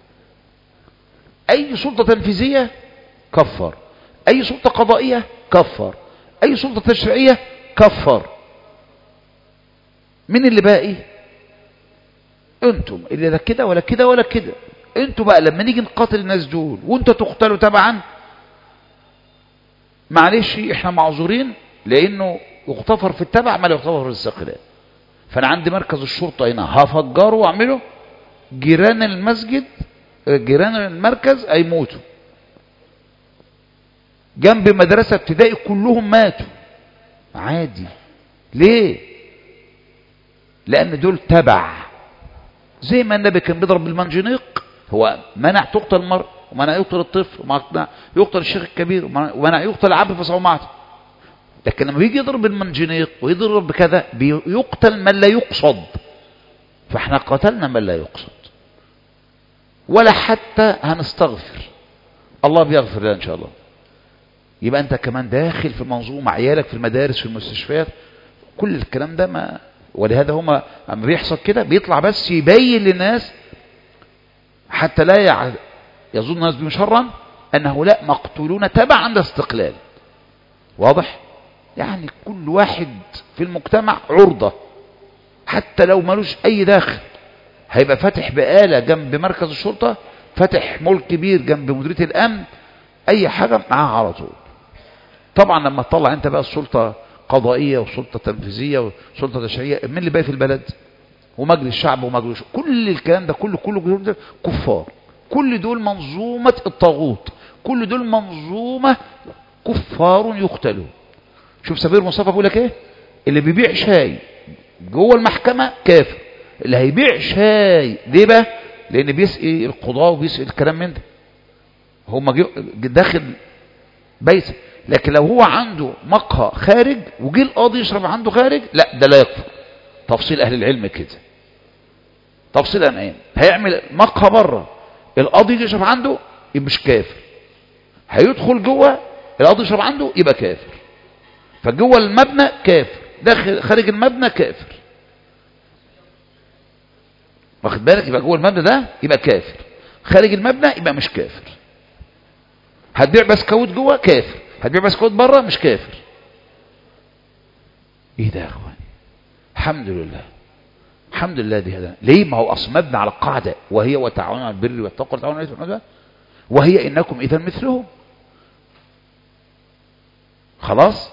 اي سلطة تنفيذية كفر، اي سلطة قضائية كفر، اي سلطة تشريعية كفر. من اللي باقي؟ انتم اللي لا كده ولا كده ولا كده. انتم بقى لما نيجي نقاتل الناس دول وانتوا تقتلوا تبعا، معلش احنا معذورين، لانه يغتفر في التبع ما لا يغتفر في الاستقلال. فانا عندي مركز الشرطه هنا هفجره واعمله، جيران المسجد جيران المركز هيموتوا، جنب مدرسه ابتدائي كلهم ماتوا عادي. ليه؟ لان دول تبع، زي ما النبي كان بيضرب بالمنجنيق، هو منع تقتل المرء ومنع يقتل الطفل ومنع يقتل الشيخ الكبير ومنع يقتل العبد في صومعته. لكن لما بيجي يضرب بالمنجنيق ويضرب بكذا بيقتل من لا يقصد، فاحنا قتلنا من لا يقصد، ولا حتى هنستغفر، الله بيغفر لنا ان شاء الله. يبقى انت كمان داخل في منظومه، عيالك في المدارس في المستشفيات، كل الكلام ده ما، ولهذا هما اما بيحصل كده بيطلع بس يبين للناس حتى لا يظن الناس بهم شرا ان هؤلاء مقتولون تبعا لاستقلال. واضح؟ يعني كل واحد في المجتمع عرضة، حتى لو ملوش اي داخل، هيبقى فاتح بآلة جنب مركز الشرطة، فاتح مول كبير جنب مديرية الامن، اي حاجة معاه على طول. طبعا لما تطلع انت بقى السلطة قضائية وسلطة تنفيذية وسلطة تشريعية، من اللي باقي في البلد؟ ومجلس الشعب ومجلس، كل الكلام ده كله كله ده كفار، كل دول منظومة الطاغوت، كل دول منظومة كفار يقتلون. شوف سمير مصطفى بيقول لك ايه؟ اللي بيبيع شاي جوه المحكمة كافر، اللي هيبيع شاي ليه بقى؟ لان بيسقي القضاء وبيسقي الكلام من ده، هم داخل بيت. لكن لو هو عنده مقهى خارج وجي القاضي يشرب عنده خارج، لا ده لا يكفر. تفصيل اهل العلم كده، تفصيل اهل العلم، هيعمل مقهى بره القاضي يشرب عنده يبقى مش كافر، هيدخل جوه القاضي يشرب عنده يبقى كافر. فجوه المبنى كافر، داخل خارج المبنى كافر، واخد بالك؟ يبقى جوه المبنى ده يبقى كافر، خارج المبنى يبقى مش كافر. هتبيع بسكوت جوه كافر، هتبيع بسكوت بره مش كافر. ايه ده يا اخواني؟ الحمد لله الحمد لله. دي هذا ليه؟ ما هو اصل مبني على القاعده، وهي وتعاونوا على البر والتقوى وتعاونوا على الاثم والعدوان، وهي انكم اذا مثلهم. خلاص.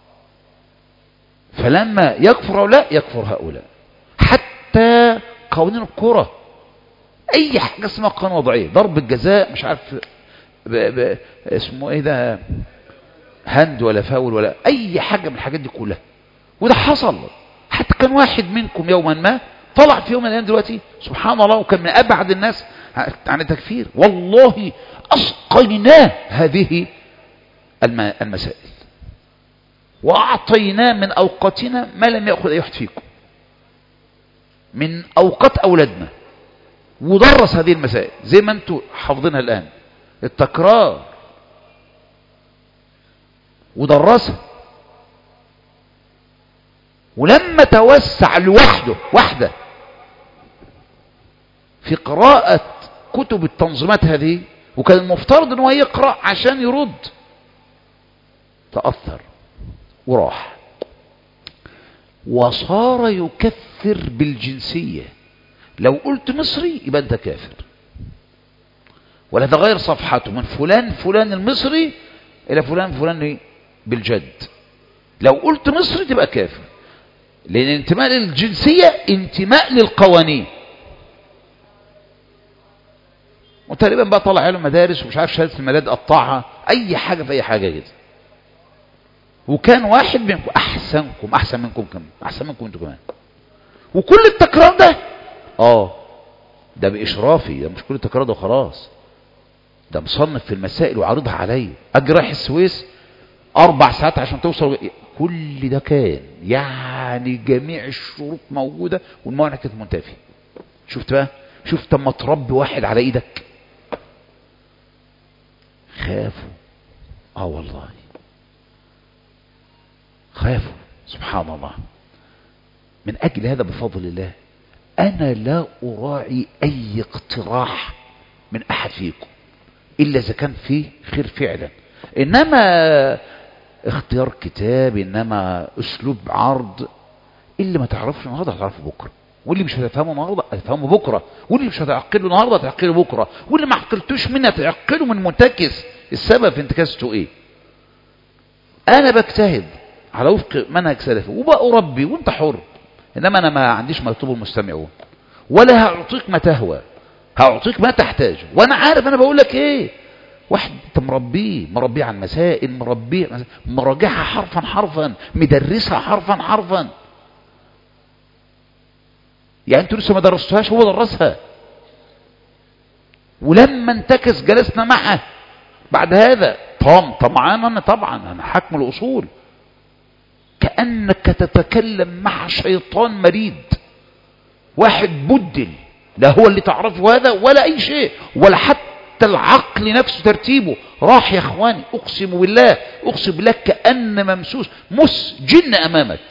فلما يكفر هؤلاء يكفر هؤلاء. حتى قوانين الكرة، اي حاجه اسمها قانون وضعيه، ضرب الجزاء مش عارف ب... ب... اسمه ايه ده، هند ولا فاول ولا اي حاجه من الحاجات دي كلها. وده حصل. حتى كان واحد منكم يوما ما طلع في يوم من الايام دلوقتي سبحان الله، وكان من ابعد الناس عن التكفير، والله اسقيناه هذه الم... المسائل، واعطيناه من اوقاتنا ما لم ياخذ اي واحد فيكم من اوقات اولادنا، ودرس هذه المسائل زي ما انتم حافظينها الان، التكرار، ودرسها. ولما توسع لوحده وحده في قراءة كتب التنظيمات هذه، وكان المفترض ان هو يقرأ عشان يرد، تأثر وراح وصار يكفر بالجنسية. لو قلت مصري يبقى انت كافر، ولا تغير صفحته من فلان فلان المصري الى فلان فلان بالجد. لو قلت مصري تبقى كافر، لان انتماء للجنسية انتماء للقوانين. وتقريبا بقى طلع علم مدارس ومش عارف شهادة الميلاد قطعها، اي حاجة في اي حاجة كده. وكان واحد منكم احسنكم احسن منكم كمان احسن منكم انتوا كمان. وكل التكرار ده اه ده باشرافي، ده مش كل التكرار ده خلاص، ده مصنف في المسائل وعارضها عليا. اجي رايح السويس اربع ساعات عشان توصل، كل ده كان يعني جميع الشروط موجودة والموانع كانت منتفية. شفت بقى؟ شفت لما تربي واحد على ايدك. خافوا، اه والله خافوا سبحان الله. من اجل هذا بفضل الله انا لا اراعي اي اقتراح من احد فيكم الا اذا كان فيه خير فعلا. انما اختيار كتاب، انما اسلوب عرض، اللي ما تعرفش النهارده هتعرفه بكره، واللي مش هتفهمه النهارده هتفهمه بكره، واللي مش هتعقله النهارده هتعقله بكره، واللي ما عقلتوش منه هتعقله من منتكس. السبب في انتكاسته ايه؟ انا بجتهد على وفق منهج سلفي وبأربي وانت حر، انما انا ما عنديش ما يطلبه المستمعون، ولا هعطيك ما تهوى، هعطيك ما تحتاج. وانا عارف انا بقول لك ايه. واحد انت مربيه مربيه عن مسائل، مربيه مراجعها حرفا حرفا، مدرسها حرفا حرفا. يعني انتوا لسه ما درستوهاش، هو درسها. ولما انتكس جلسنا معه بعد هذا طام طبعا انا طبعا انا حكم الاصول، كأنك تتكلم مع شيطان مريد، واحد بدل، لا هو اللي تعرفه هذا ولا اي شيء، ولا حتى العقل نفسه ترتيبه راح. يا اخواني اقسم بالله اقسم بالله كأن ممسوس مس جن امامك،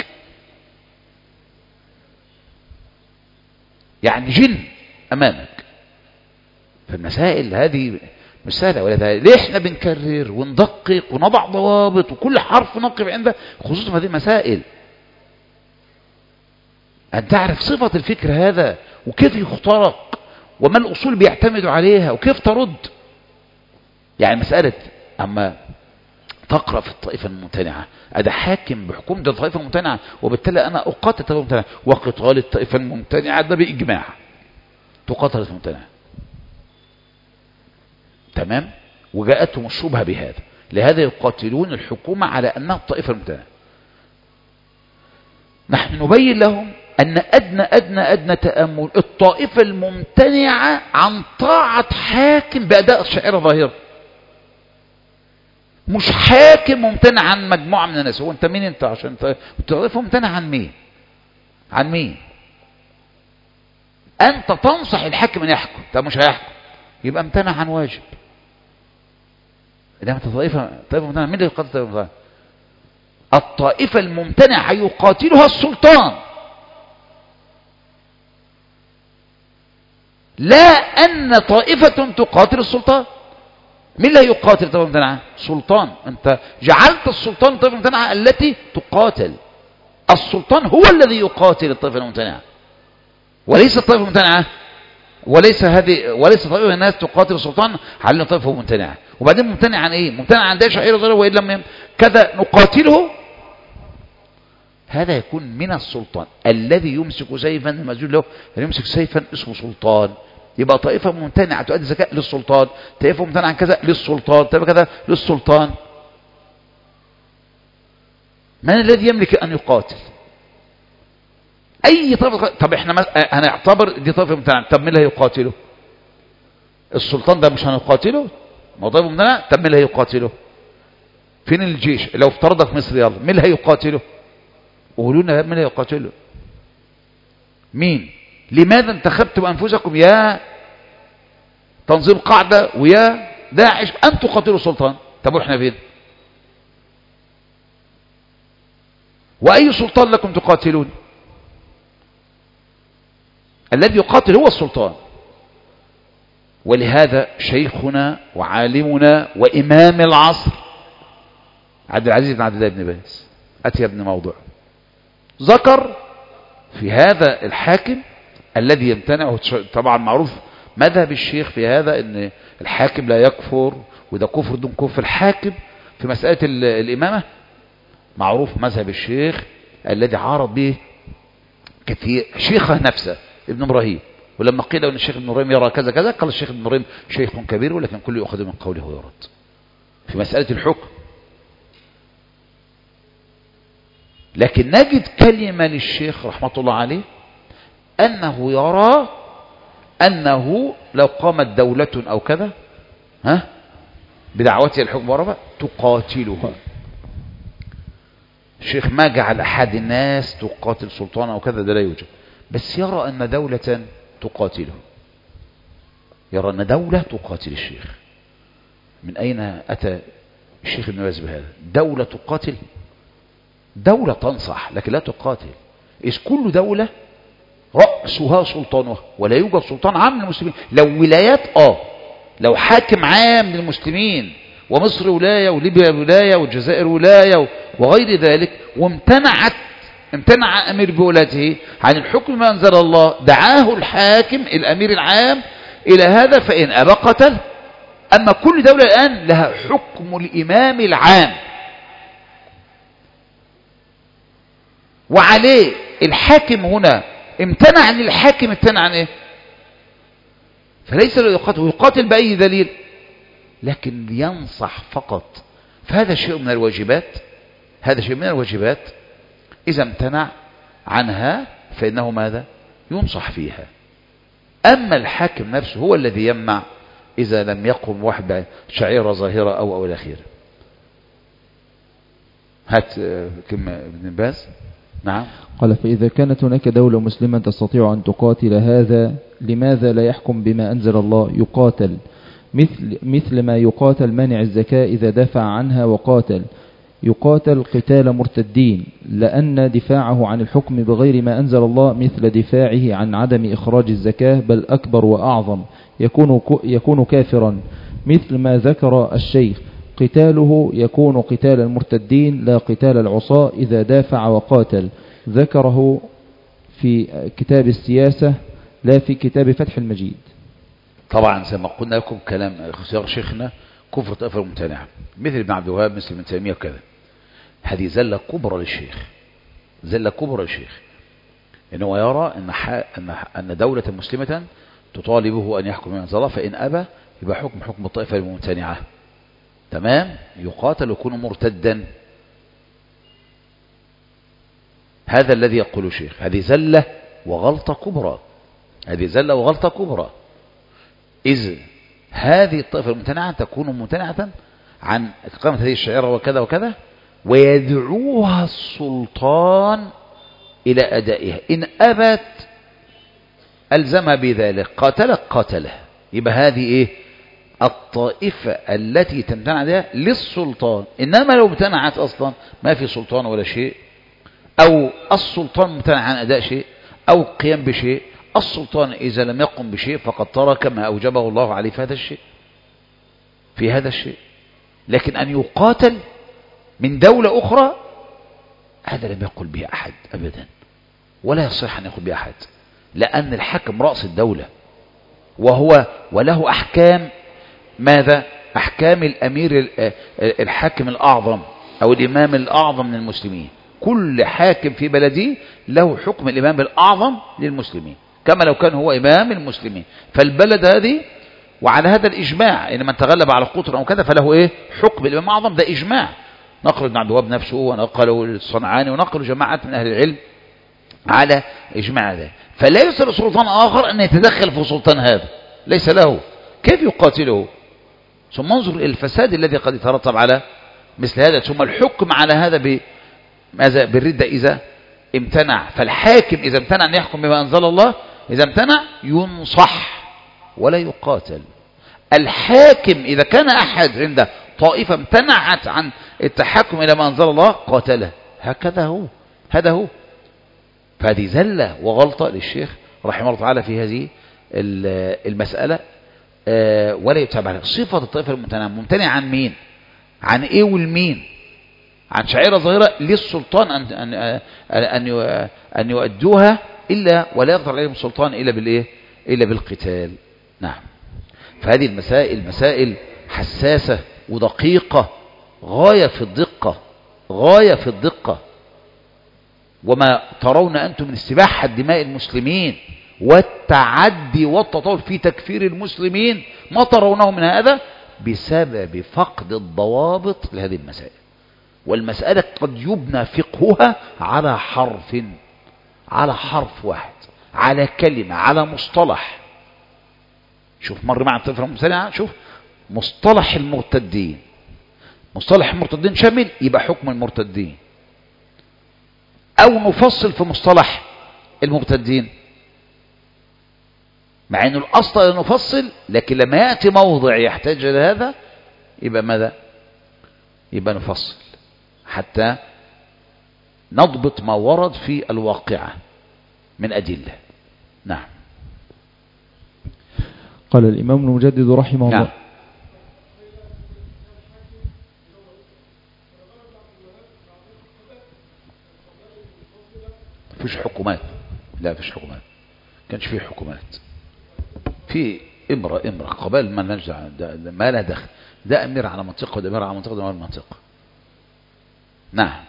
يعني جن امامك. فالمسائل هذه مش سهله ولا ده. ليه احنا بنكرر وندقق ونضع ضوابط وكل حرف نقف عنده، خصوصا في هذه المسائل؟ ان تعرف صفه الفكر هذا وكيف يخترق وما الاصول بيعتمدوا عليها وكيف ترد. يعني مساله اما تقرا في الطائفه الممتنعه، انا حاكم بحكم ده الطائفه الممتنعه، وبالتالي انا اقاتل الطائفه الممتنعه، وقتال الطائفه الممتنعه ده باجماع تقاتل الممتنعه. تمام؟ وجاءتهم الشبهه بهذا، لهذا يقاتلون الحكومه على انها الطائفه الممتنعه. نحن نبين لهم ان ادنى ادنى ادنى تامل الطائفه الممتنعه عن طاعه حاكم باداء الشعيره ظاهره، مش حاكم ممتنع عن مجموعه من الناس. هو انت مين انت عشان الطائفه ممتنع عن مين؟ عن مين؟ انت تنصح الحاكم ان يحكم، طب مش هيحكم يبقى امتنع عن واجب. اذا انت طائفه طائفه ممتنعه، مين اللي يقاتل الطائفه الممتنعه؟ الطائفه الممتنعه يقاتلها السلطان، لا ان طائفه تقاتل السلطان. مين اللي يقاتل الطائفة الممتنعة؟ سلطان. أنت جعلت السلطان الطائفة الممتنعة التي تقاتل. السلطان هو الذي يقاتل الطائفة الممتنعة، وليس الطائفة الممتنعة، وليس هذه وليس طائفة الناس تقاتل السلطان على طائفة ممتنعة. وبعدين ممتنع عن ايه؟ ممتنع عن داعش شعير غيره وإن لم كذا نقاتله. هذا يكون من السلطان الذي يمسك سيفا، المسجود له يمسك سيفا اسمه سلطان. يبقى طائفة ممتنعة تؤدي زكاة للسلطان، طائفة ممتنعة عن كذا للسلطان، طائفة كذا للسلطان. من الذي يملك أن يقاتل؟ أي طائفة. طب احنا هنعتبر دي طائفة ممتنعة، طب مين اللي هيقاتله؟ السلطان ده مش هنقاتله؟ ما طائفة ممتنعة، طب مين اللي هيقاتله؟ فين الجيش؟ لو افترض في مصر يلا مين اللي هيقاتله؟ قولوا لنا مين اللي هيقاتله؟ مين؟ لماذا انتخبتم أنفسكم يا تنظيم قاعدة ويا داعش أن تقاتلوا السلطان؟ طب احنا فين؟ وأي سلطان لكم تقاتلون؟ الذي يقاتل هو السلطان. ولهذا شيخنا وعالمنا وإمام العصر عبد العزيز بن عبد الله بن باز أتي ابن موضوع ذكر في هذا الحاكم الذي يمتنع. طبعا معروف مذهب الشيخ في هذا ان الحاكم لا يكفر، وده كفر دون كفر. الحاكم في مسألة الإمامة معروف مذهب الشيخ الذي عارض به كثير شيخه نفسه ابن إبراهيم. ولما قيل ان الشيخ ابن إبراهيم يرى كذا كذا قال الشيخ ابن إبراهيم شيخ كبير ولكن كل يؤخذ من قوله ويرد في مسألة الحكم. لكن نجد كلمة للشيخ رحمة الله عليه أنه يرى أنه لو قامت دولة أو كذا ها بدعوتها الحكم ورفع تقاتله. الشيخ ما جعل أحد الناس تقاتل سلطان أو كذا، ده لا يوجد، بس يرى أن دولة تقاتله. يرى أن دولة تقاتل الشيخ. من أين أتى الشيخ ابن باز بهذا؟ دولة تقاتل؟ دولة تنصح لكن لا تقاتل. إذ كل دولة رأسها سلطانها، ولا يوجد سلطان عام للمسلمين. لو ولايات آه لو حاكم عام للمسلمين ومصر ولاية وليبيا ولاية والجزائر ولاية وغير ذلك، وامتنعت امتنع أمير بولاته عن الحكم ما أنزل الله، دعاه الحاكم الأمير العام إلى هذا فإن أبى قتل. أما كل دولة الآن لها حكم الإمام العام وعليه الحاكم. هنا امتنع عن الحاكم، امتنع عن ايه؟ فليس له يقاتل، ويقاتل بأي دليل لكن ينصح فقط. فهذا شيء من الواجبات، هذا شيء من الواجبات إذا امتنع عنها فإنه ماذا؟ ينصح فيها. أما الحاكم نفسه هو الذي يمنع إذا لم يقم واحد شعيرة ظاهرة أو أو الأخير. هات كلمة ابن باز. نعم. قال فإذا كانت هناك دولة مسلمة تستطيع أن تقاتل هذا لماذا لا يحكم بما أنزل الله؟ يقاتل مثل, مثل ما يقاتل مانع الزكاة إذا دافع عنها وقاتل. يقاتل قتال مرتدين لأن دفاعه عن الحكم بغير ما أنزل الله مثل دفاعه عن عدم إخراج الزكاة بل أكبر وأعظم، يكون, يكون كافرا. مثل ما ذكر الشيخ قتاله يكون قتال المرتدين لا قتال العصاة إذا دافع وقاتل. ذكره في كتاب السياسة لا في كتاب فتح المجيد. طبعا زي ما قلنا لكم كلام اختيار شيخنا كفر طائفة ممتنعة مثل ابن عبد الوهاب مثل ابن تيمية وكذا. هذه زلة كبرى للشيخ، زلة كبرى للشيخ إنه يرى أن, أن, أن دولة مسلمة تطالبه أن يحكم بما أنزل الله، فإن أبى يبقى حكم حكم الطائفة الممتنعة. تمام. يقاتل ويكون مرتدا. هذا الذي يقول الشيخ. هذه زلة وغلطة كبرى، هذه زلة وغلطة كبرى. إذ هذه الطائفة الممتنعة تكون ممتنعة عن إقامة هذه الشعيرة وكذا وكذا، ويدعوها السلطان إلى أدائها. إن أبت ألزمها بذلك، قاتلك قاتله. يبقى هذه إيه؟ الطائفة التي تمتنع بها للسلطان. إنما لو امتنعت أصلا ما في سلطان ولا شيء، أو السلطان ممتنع عن أداء شيء أو قيام بشيء، السلطان إذا لم يقم بشيء فقد ترك ما أوجبه الله عليه في هذا الشيء. في هذا الشيء. لكن أن يقاتل من دولة أخرى هذا لم يقل به أحد أبدا، ولا يصح أن يقول به أحد، لأن الحاكم رأس الدولة، وهو وله أحكام ماذا؟ أحكام الأمير الحاكم الأعظم أو الإمام الأعظم من المسلمين. كل حاكم في بلده له حكم الإمام الأعظم للمسلمين، كما لو كان هو إمام المسلمين. فالبلد هذه، وعلى هذا الإجماع، إن من تغلب على قطر أو كذا فله إيه؟ حكم الإمام الأعظم. ده إجماع نقل ابن عبد الوهاب نفسه، ونقله الصنعاني، ونقله جماعة من أهل العلم على إجماع ذلك. فلا يصل سلطان آخر أن يتدخل في سلطان هذا، ليس له، كيف يقاتله؟ ثم انظر إلى الفساد الذي قد يترتب على مثل هذا. ثم الحكم على هذا بماذا؟ بالردة إذا امتنع. فالحاكم إذا امتنع أن يحكم بما أنزل الله، إذا امتنع ينصح ولا يقاتل. الحاكم إذا كان أحد عنده طائفة امتنعت عن التحكم إلى ما أنزل الله قاتله. هكذا هو، هذا هو. فهذه زلة وغلطة للشيخ رحمه الله تعالى في هذه المسألة، ولا يتابع عليها. صفة الطائفة الممتنعة، ممتنع عن مين؟ عن إيه والمين؟ عن شعيرة ظاهرة للسلطان أن أن أن أن يؤدوها، إلا ولا يقدر عليهم السلطان إلا بالإيه؟ إلا بالقتال. نعم. فهذه المسائل مسائل حساسة ودقيقة غاية في الدقة، غاية في الدقة. وما ترون أنتم من استباحة دماء المسلمين والتعدي والتطاول في تكفير المسلمين، ما ترونه من هذا بسبب فقد الضوابط لهذه المسائل. والمسألة قد يبنى فقهها على حرف، على حرف واحد، على كلمة، على مصطلح. شوف مر مع الطائفة الممتنعة، شوف مصطلح المرتدين، مصطلح المرتدين شامل، يبقى حكم المرتدين. أو نفصل في مصطلح المرتدين، مع أنه الأصل أن نفصل، لكن لما يأتي موضع يحتاج إلى هذا يبقى ماذا؟ يبقى نفصل حتى نضبط ما ورد في الواقعة من أدلة. نعم. قال الإمام المجدد رحمه الله. نعم. فيش حكومات، لا فيش حكومات، كانش فيه حكومات، في امرأة امرأة قبائل ما نرجع، ما لا دخل، ده أمير على منطقة وده أمير على منطقة وده أمير على منطقة. نعم.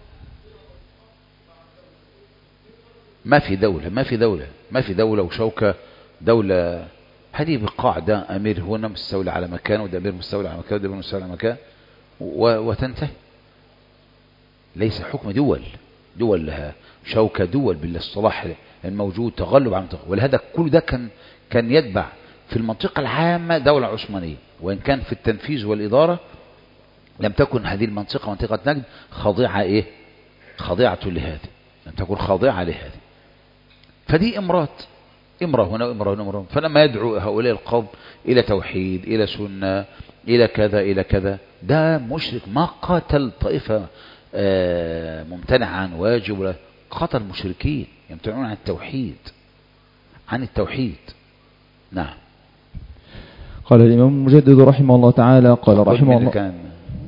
ما في دولة، ما في دولة، ما في دولة وشوكة دولة. هذه بقاع، ده أمير هنا مستولى على مكان، وده أمير مستولى على مكان، وده أمير مستولى على مكان، وتنتهي. ليس حكم دول، دول لها شوكة، دول بالاصطلاح الموجود تغلب على المنطقة. ولهذا كل ده كان كان يتبع في المنطقة العامة دولة عثمانية، وإن كان في التنفيذ والإدارة لم تكن هذه المنطقة منطقة نجد خاضعة إيه؟ خاضعة لهذه، لم تكن خاضعة لهذه. فدي إمرات، إمرة هنا وإمرة هنا وإمرة. فلما يدعو هؤلاء القوم إلى توحيد، إلى سنة، إلى كذا إلى كذا، ده مشرك. ما قاتل طائفة ممتنع عن واجب، ولا قتل مشركين يمتنعون عن التوحيد، عن التوحيد. نعم. قال الإمام المجدد رحمه الله تعالى. قال رحمه الله كان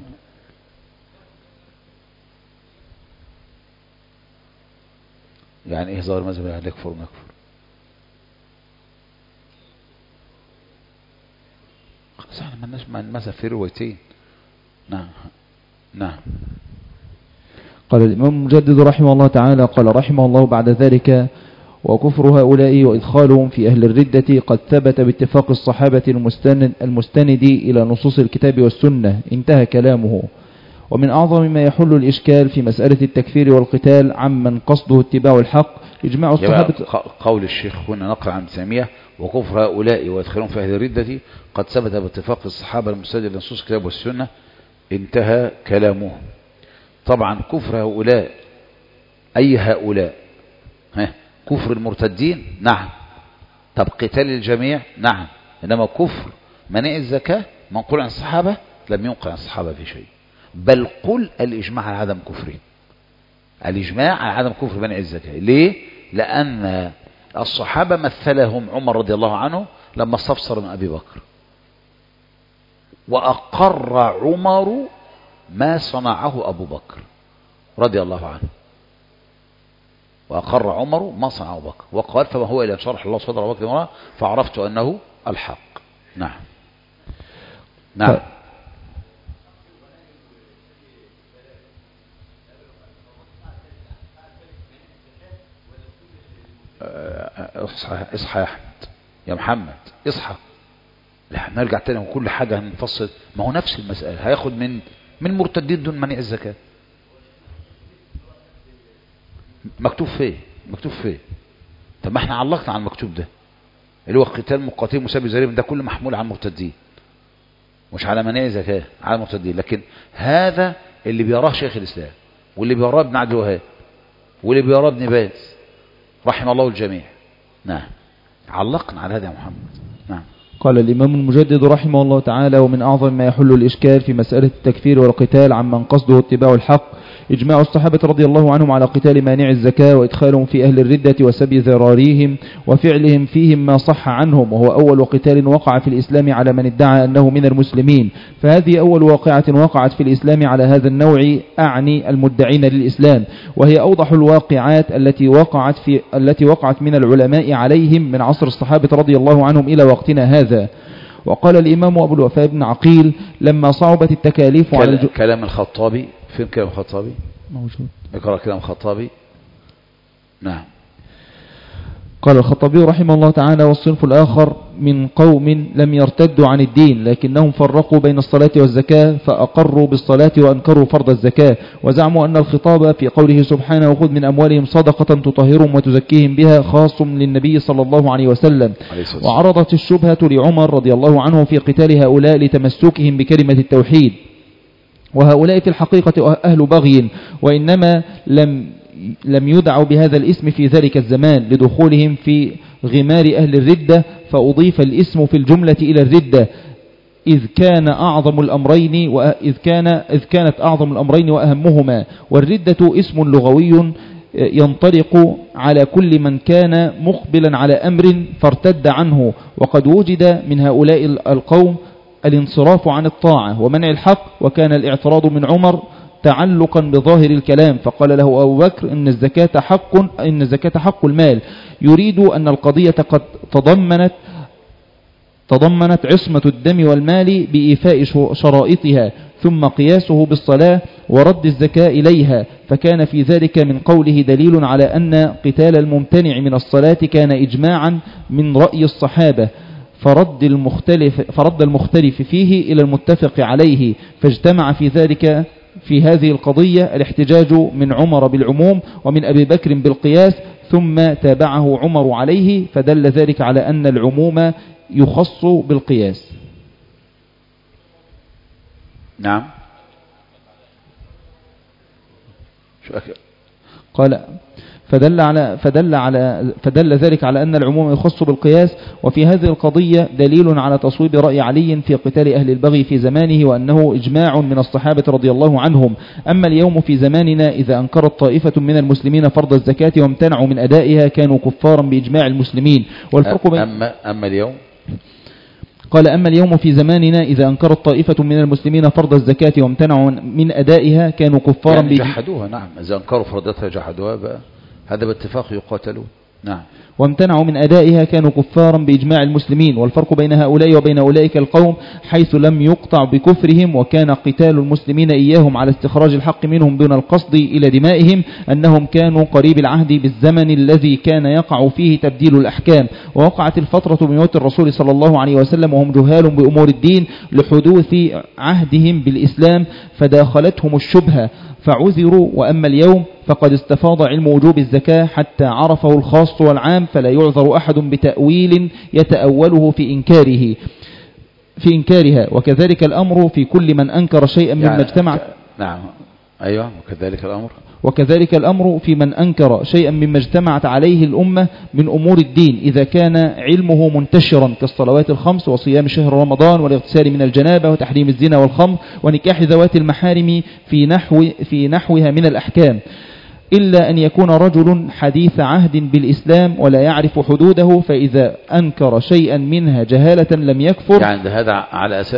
يعني إيه ظاهر مذهب أهل يكفر ونكفر؟ خلاص احنا مالناش مع المذهب في روايتين. نعم. نعم. قال الإمام المجدد رحمه الله تعالى. قال رحمه الله بعد ذلك: وكفر هؤلاء وإدخالهم في أهل الردة قد ثبت باتفاق الصحابة المستند, المستند إلى نصوص الكتاب والسنة. انتهى كلامه. ومن أعظم ما يحل الإشكال في مسألة التكفير والقتال عمن قصده اتباع الحق إجماع الصحابة. قول الشيخ هنا نقل عن تيمية: وكفر هؤلاء وإدخالهم في أهل الردة قد ثبت باتفاق الصحابة المستند إلى نصوص الكتاب والسنة. انتهى كلامه. طبعا كفر هؤلاء، أي هؤلاء؟ ها، كفر المرتدين؟ نعم. طب قتال الجميع؟ نعم. إنما كفر منع الزكاة منقول عن الصحابة لم ينقل عن الصحابة في شيء، بل قل الإجماع على عدم كفره، الإجماع على عدم كفر منع الزكاة. ليه؟ لأن الصحابة مثلهم عمر رضي الله عنه لما استفسر من أبي بكر، وأقر عمر ما صنعه أبو بكر رضي الله عنه، وأقر عمر ما صنعه أبو بكر، وقال فما هو إلا شرح الله صدر أبو بكر فعرفت أنه الحق. نعم نعم. اصحى اصحى يا احمد يا محمد اصحى. لا نرجع تاني وكل حاجة هنفصل، ما هو نفس المسألة، هياخد من من مرتدين دون منع الزكاة. مكتوب فيه مكتوب فيه طب ما احنا علقنا على المكتوب ده اللي هو قتال مقاتل مسابي زريب، ده كله محمول على المرتدين مش على منع الزكاة، على المرتدين. لكن هذا اللي بيراه شيخ الإسلام واللي بيراه ابن عبد الوهاب واللي بيراه ابن باز رحم الله الجميع. نعم علقنا على هذا يا محمد. نعم. قال الإمام المجدد رحمه الله تعالى: ومن أعظم ما يحل الإشكال في مسألة التكفير والقتال عمن قصده اتباع الحق إجماع الصحابة رضي الله عنهم على قتال مانع الزكاة وإدخالهم في أهل الردة وسبي ذراريهم وفعلهم فيهم ما صح عنهم، وهو أول قتال وقع في الإسلام على من ادعى أنه من المسلمين، فهذه أول واقعة وقعت في الإسلام على هذا النوع، أعني المدعين للإسلام، وهي أوضح الواقعات التي وقعت في التي وقعت من العلماء عليهم من عصر الصحابة رضي الله عنهم إلى وقتنا هذا. وقال الإمام أبو الوفاء بن عقيل: لما صعبت التكاليف على الج... كلام الخطابي. فين كلام الخطابي؟ موجود. اقرأ كلام الخطابي. نعم. قال الخطابي رحمه الله تعالى: والصنف الآخر من قوم لم يرتدوا عن الدين لكنهم فرقوا بين الصلاة والزكاة، فأقروا بالصلاة وأنكروا فرض الزكاة، وزعموا أن الخطاب في قوله سبحانه: وخذ من أموالهم صدقة تطهرهم وتزكيهم بها خاص للنبي صلى الله عليه وسلم. وعرضت الشبهة لعمر رضي الله عنه في قتال هؤلاء لتمسكهم بكلمة التوحيد، وهؤلاء في الحقيقة أهل بغي، وإنما لم لم يدعوا بهذا الاسم في ذلك الزمان لدخولهم في غمار أهل الردة، فأضيف الاسم في الجملة إلى الردة إذ كان أعظم الأمرين وإذ كان إذ كانت أعظم الأمرين وأهمهما. والردة اسم لغوي ينطلق على كل من كان مقبلا على أمر فارتد عنه، وقد وجد من هؤلاء القوم الانصراف عن الطاعة ومنع الحق، وكان الاعتراض من عمر تعلقا بظاهر الكلام، فقال له أبو بكر: إن الزكاة حق إن الزكاة حق المال، يريد أن القضية قد تضمنت تضمنت عصمة الدم والمال بإيفاء شرائطها، ثم قياسه بالصلاة ورد الزكاة إليها، فكان في ذلك من قوله دليل على أن قتال الممتنع من الصلاة كان إجماعا من رأي الصحابة، فرد المختلف, فرد المختلف فيه إلى المتفق عليه، فاجتمع في ذلك في هذه القضية الاحتجاج من عمر بالعموم ومن أبي بكر بالقياس، ثم تابعه عمر عليه، فدل ذلك على أن العموم يخص بالقياس. نعم. شو أكل؟ قال فدل على فدل على فدل ذلك على أن العموم يخص بالقياس. وفي هذه القضية دليل على تصويب رأي علي في قتال أهل البغي في زمانه، وأنه إجماع من الصحابة رضي الله عنهم. أما اليوم في زماننا إذا أنكرت طائفة من المسلمين فرض الزكاة وامتنعوا من أدائها كانوا كفارا بإجماع المسلمين. والفرق بين أما, أما اليوم قال: أما اليوم في زماننا إذا أنكرت طائفة من المسلمين فرض الزكاة وامتنعوا من أدائها كانوا كفارا يعني بإجماع. جحدوها. نعم. إذا أنكروا فرضتها جحدوها بقى. هذا باتفاق يقاتلون. نعم. وامتنعوا من أدائها كانوا كفارا بإجماع المسلمين. والفرق بين هؤلاء وبين أولئك القوم حيث لم يقطع بكفرهم وكان قتال المسلمين إياهم على استخراج الحق منهم دون القصد إلى دمائهم، أنهم كانوا قريب العهد بالزمن الذي كان يقع فيه تبديل الأحكام، ووقعت الفترة بموت الرسول صلى الله عليه وسلم وهم جهال بأمور الدين لحدوث عهدهم بالإسلام، فداخلتهم الشبهة فعذروا. وأما اليوم فقد استفاض علم وجوب الزكاة حتى عرفه الخاص والعام، فلا يعذر أحد بتأويل يتأوله في إنكاره في إنكارها. وكذلك الأمر في كل من أنكر شيئا مما يعني اجتمعت. نعم. أيوة. وكذلك الأمر وكذلك الأمر في من أنكر شيئا مما اجتمعت عليه الأمة من أمور الدين إذا كان علمه منتشرا كالصلوات الخمس وصيام شهر رمضان والاغتسال من الجنابة وتحريم الزنا والخمر ونكاح ذوات المحارم في نحو في نحوها من الأحكام، إلا أن يكون رجل حديث عهد بالإسلام ولا يعرف حدوده، فإذا أنكر شيئا منها جهالة لم يكفر. يعني هذا على أساس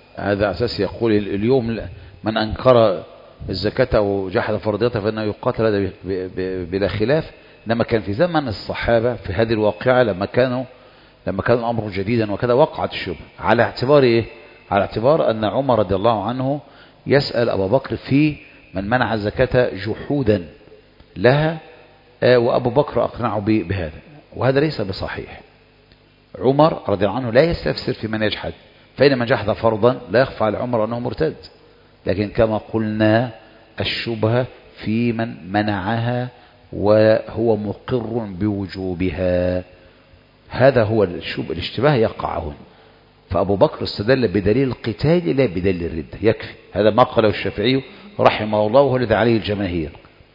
هذا أساس يقول اليوم من أنكر الزكاة وجحد فرضيتها فإنه يقاتل هذا بلا خلاف. إنما كان في زمن الصحابة في هذه الواقعة لما كانوا لما كان الأمر جديدا وكذا وقعت الشبهة على اعتبار إيه؟ على اعتبار أن عمر رضي الله عنه يسأل أبا بكر في من منع الزكاة جحودا لها، وأبو بكر أقنعه بهذا، وهذا ليس بصحيح. عمر رضي الله عنه لا يستفسر في من يجحد، فإن من جحد فرضا لا يخفى على عمر أنه مرتد، لكن كما قلنا الشبهة في من منعها وهو مقر بوجوبها، هذا هو الشبه الاشتباه يقع هنا. فأبو بكر استدل بدليل القتال لا بدليل الردة، يكفي هذا ما قاله الشافعي رحمه الله وهو الذي عليه الجماهير.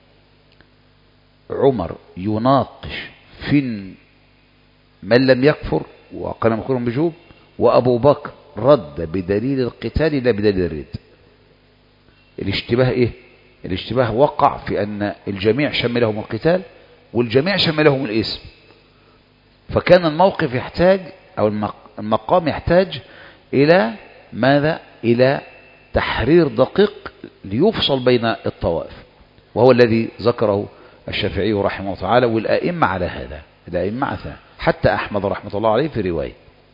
عمر يناقش في من لم يكفر وقال مقر بوجوب، وأبو بكر رد بدليل القتال لا بدليل الردة. الاشتباه ايه؟ الاشتباه وقع في أن الجميع شملهم القتال والجميع شملهم الاسم، فكان الموقف يحتاج أو المقام يحتاج إلى ماذا؟ إلى تحرير دقيق ليفصل بين الطوائف، وهو الذي ذكره الشافعي رحمه الله تعالى والأئمة على هذا، الأئمة على هذا، حتى أحمد رحمة الله عليه في رواية.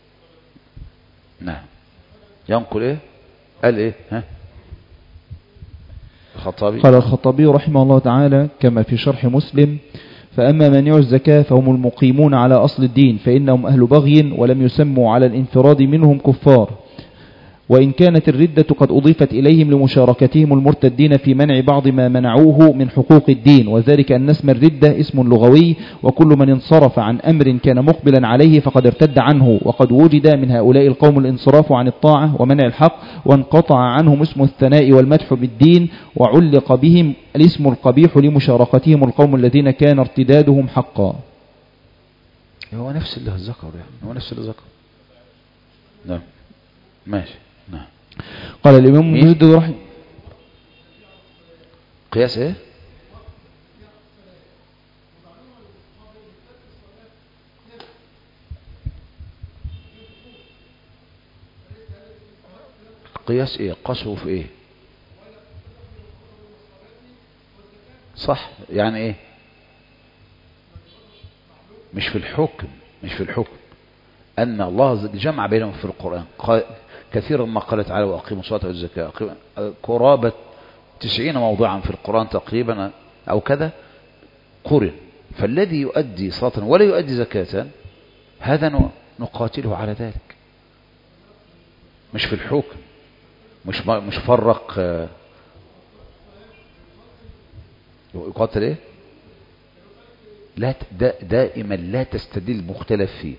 نعم. ينقل إيه؟ قال إيه؟ ها؟ الخطابي قال الخطابي رحمه الله تعالى كما في شرح مسلم: فأما مانع الزكاة فهم المقيمون على أصل الدين، فإنهم أهل بغي ولم يسموا على الانفراد منهم كفار، وإن كانت الردة قد أضيفت إليهم لمشاركتهم المرتدين في منع بعض ما منعوه من حقوق الدين، وذلك أن اسم الردة اسم لغوي، وكل من انصرف عن أمر كان مقبلا عليه فقد ارتد عنه، وقد وجد من هؤلاء القوم الانصراف عن الطاعة ومنع الحق، وانقطع عنهم اسم الثناء والمدح بالدين، وعلق بهم الاسم القبيح لمشاركتهم القوم الذين كان ارتدادهم حقا. هو نفس اللي ذكر يعني هو نفس اللي ذكر. نعم ماشي. نعم. قال الإمام مجدد رحمه قياس ايه؟ قياس ايه؟ قصوا في ايه؟ صح، يعني ايه؟ مش في الحكم مش في الحكم أن الله جمع بينهم في القرآن كثيرا ما قال تعالى وأقيموا الصلاة والزكاة، قرابة تسعين موضوعا في القرآن تقريبا أو كذا قرن، فالذي يؤدي صلاة ولا يؤدي زكاة هذا نقاتله على ذلك، مش في الحكم، مش مش فرق يقاتل ايه؟ لا دائما لا تستدل مختلف فيه.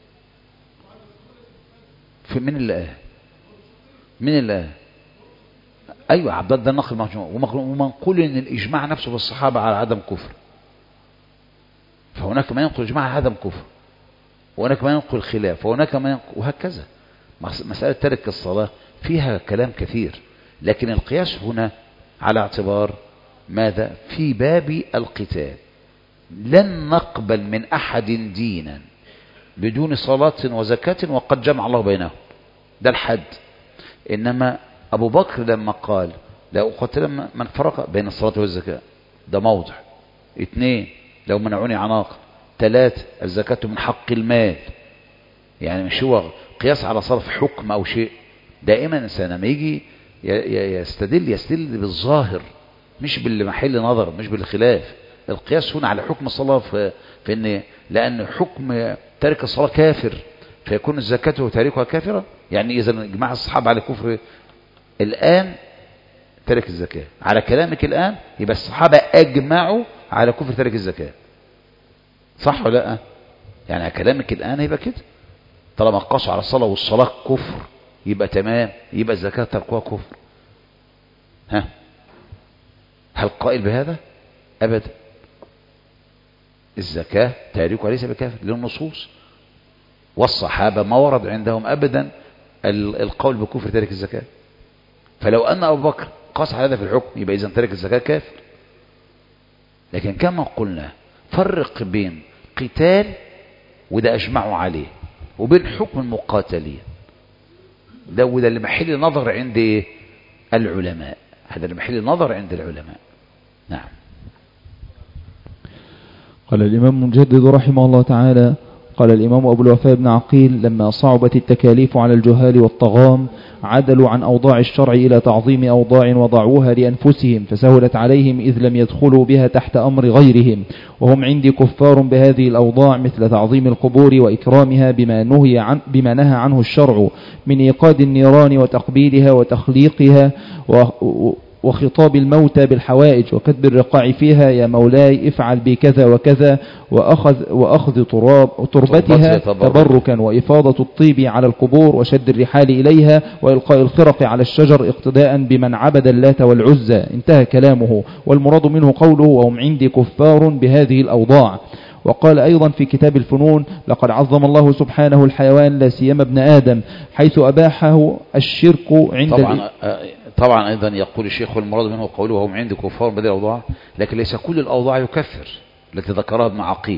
في من اللي قال من اللي قال ايوه عبد الله ده نقل مجموع ومنقول ان الاجماع نفسه في الصحابه على عدم كفر، فهناك ما ينقل اجماع على عدم كفر، وهناك ما ينقل خلاف، وهناك ما ينقل وهكذا. مساله ترك الصلاه فيها كلام كثير، لكن القياس هنا على اعتبار ماذا؟ في باب القتال لن نقبل من احد دينا بدون صلاة وزكاة وقد جمع الله بينهم، ده الحد. إنما أبو بكر لما قال لا أقاتل من فرق بين الصلاة والزكاة ده موضع. اثنين لو منعوني عناق. ثلاث الزكاة من حق المال، يعني مش هو قياس على صرف حكم أو شيء. دائما الإنسان لما يجي يستدل يستدل بالظاهر مش بالمحل نظر مش بالخلاف. القياس هنا على حكم الصلاة في, في إن لأن حكم تارك الصلاة كافر فيكون الزكاة تاركها كافرة، يعني إذا اجماع الصحابة على كفر الآن تارك الزكاة، على كلامك الآن يبقى الصحابة أجمعوا على كفر تارك الزكاة، صح ولا لا؟ يعني على كلامك الآن يبقى كده، طالما قاسوا على الصلاة والصلاة كفر يبقى تمام، يبقى الزكاة تركها كفر. ها هل قائل بهذا؟ أبدا، الزكاة تاركها ليس بكافر للنصوص، والصحابة ما ورد عندهم أبدا القول بكفر تارك الزكاة. فلو أن أبو بكر قاس على هذا في الحكم يبقى إذن تارك الزكاة كافر. لكن كما قلنا فرق بين قتال وده أجمعوا عليه وبين حكم المقاتلين. ده وده اللي محل نظر عند العلماء، هذا اللي محل نظر عند العلماء. نعم. قال الإمام المجدد رحمه الله تعالى: قال الإمام أبو الوفاء بن عقيل: لما صعبت التكاليف على الجهال والطغام عدلوا عن أوضاع الشرع إلى تعظيم أوضاع وضعوها لأنفسهم فسهلت عليهم إذ لم يدخلوا بها تحت أمر غيرهم، وهم عندي كفار بهذه الأوضاع، مثل تعظيم القبور وإكرامها بما نهي عن بما نهى عنه الشرع من إيقاد النيران وتقبيلها وتخليقها و وخطاب الموتى بالحوائج وكتب الرقاع فيها: يا مولاي افعل بكذا وكذا، وأخذ, وأخذ تراب تربتها تبركا، وإفاضة الطيب على القبور، وشد الرحال إليها، وإلقاء الخرق على الشجر اقتداء بمن عبد اللات والعزى. انتهى كلامه، والمراد منه قوله: وهم عندي كفار بهذه الأوضاع. وقال أيضا في كتاب الفنون: لقد عظم الله سبحانه الحيوان لا سيما ابن آدم حيث أباحه الشرك عند طبعا طبعا أيضا يقول الشيخ: والمراد منه قوله وهم عندي كفار بهذه الأوضاع، لكن ليس كل الأوضاع يكفر التي ذكرها ابن عقيل،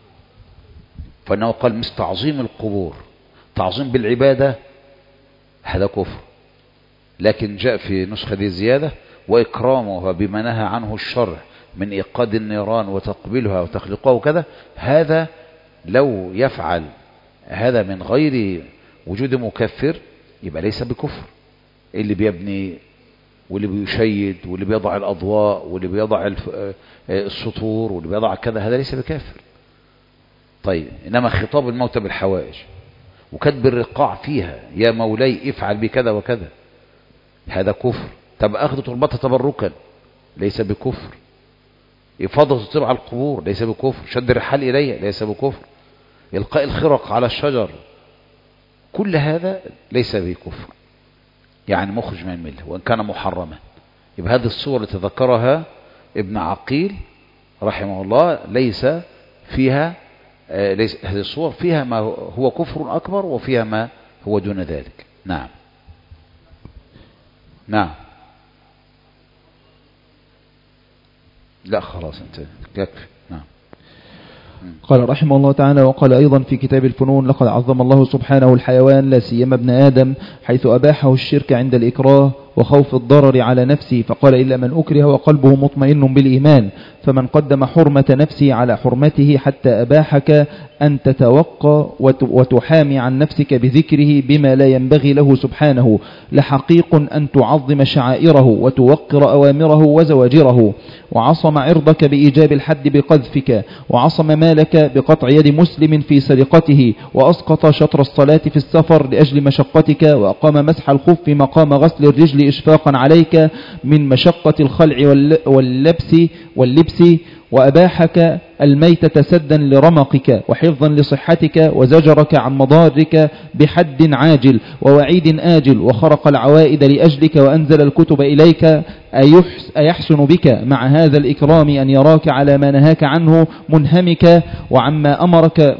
فإنه قال مثل تعظيم القبور، تعظيم بالعبادة هذا كفر، لكن جاء في نسخة دي زيادة: وإكرامها بما نهى عنه الشرع من إيقاد النيران وتقبيلها وتخليقها وكذا، هذا لو يفعل هذا من غير وجود مكفر يبقى ليس بكفر. اللي بيبني واللي بيشيد واللي بيضع الأضواء واللي بيضع السطور واللي بيضع كذا هذا ليس بكافر. طيب، إنما خطاب الموتى بالحوائج وكتب الرقاع فيها: يا مولاي افعل بكذا وكذا، هذا كفر. طب أخذ تربتها تبركا ليس بكفر. إفاضة الطيب على القبور ليس بكفر. شد الرحال إليه ليس بكفر. إلقاء الخرق على الشجر كل هذا ليس بكفر، يعني مخرج من المله وإن كان محرما. يبقى هذه الصور التي ذكرها ابن عقيل رحمه الله ليس فيها آه ليس هذه الصور فيها ما هو كفر أكبر وفيها ما هو دون ذلك. نعم نعم لا خلاص انت يكفي. نعم. قال رحمه الله تعالى: وقال أيضا في كتاب الفنون: لقد عظم الله سبحانه الحيوان لا سيما ابن آدم حيث أباحه الشرك عند الإكراه وخوف الضرر على نفسه، فقال: إلا من أكره وقلبه مطمئن بالإيمان، فمن قدم حرمة نفسه على حرمته حتى أباحك أن تتوقى وتحامي عن نفسك بذكره بما لا ينبغي له سبحانه، لحقيق أن تعظم شعائره وتوقر أوامره وزواجره، وعصم عرضك بإيجاب الحد بقذفك، وعصم مالك بقطع يد مسلم في سرقته، وأسقط شطر الصلاة في السفر لأجل مشقتك، وأقام مسح الخف مقام غسل الرجل إشفاقا عليك من مشقة الخلع واللبس واللبس، وأباحك الميتة سدا لرمقك وحفظا لصحتك، وزجرك عن مضارك بحد عاجل ووعيد آجل، وخرق العوائد لأجلك، وأنزل الكتب إليك. أيحسن بك مع هذا الإكرام أن يراك على ما نهاك عنه منهمك، وعما أمرك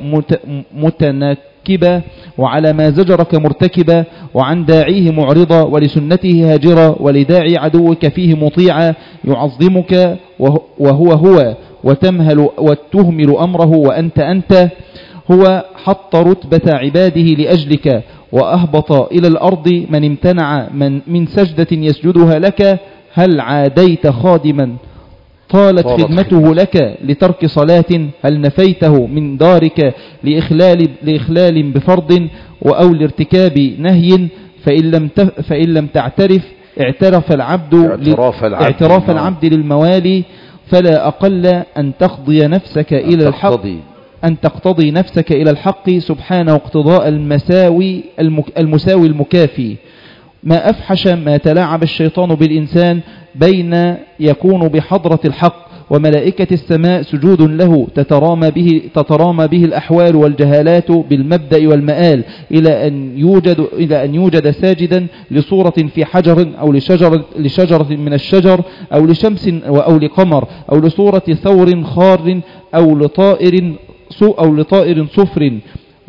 متنكبا، وعلى ما زجرك مرتكبا، وعن داعيه معرضا، ولسنته هاجرا، ولداعي عدوك فيه مطيعا، يعظمك وهو هو وتمهل وتهمل أمره وأنت أنت. هو حط رتبة عباده لأجلك، وأهبط إلى الأرض من امتنع من, من سجدة يسجدها لك. هل عاديت خادما طالت خدمته لك لترك صلاة؟ هل نفيته من دارك لإخلال, لإخلال بفرض أو لارتكاب نهي؟ فإن لم, فإن لم تعترف اعترف العبد, اعتراف العبد, اعتراف العبد للموالي، فلا أقل أن تقضي نفسك أن إلى الحق تقتضي. أن تقتضي نفسك إلى الحق سبحانه اقتضاء المساوي المساوي المكافي. ما أفحش ما تلاعب الشيطان بالإنسان بين يكون بحضرة الحق وملائكة السماء سجود له، تترامى به, تترامى به الأحوال والجهالات بالمبدأ والمآل، إلى أن يوجد, إلى أن يوجد ساجدا لصورة في حجر أو لشجرة, لشجرة من الشجر أو لشمس أو لقمر أو لصورة ثور خار أو لطائر أو لطائر صفر،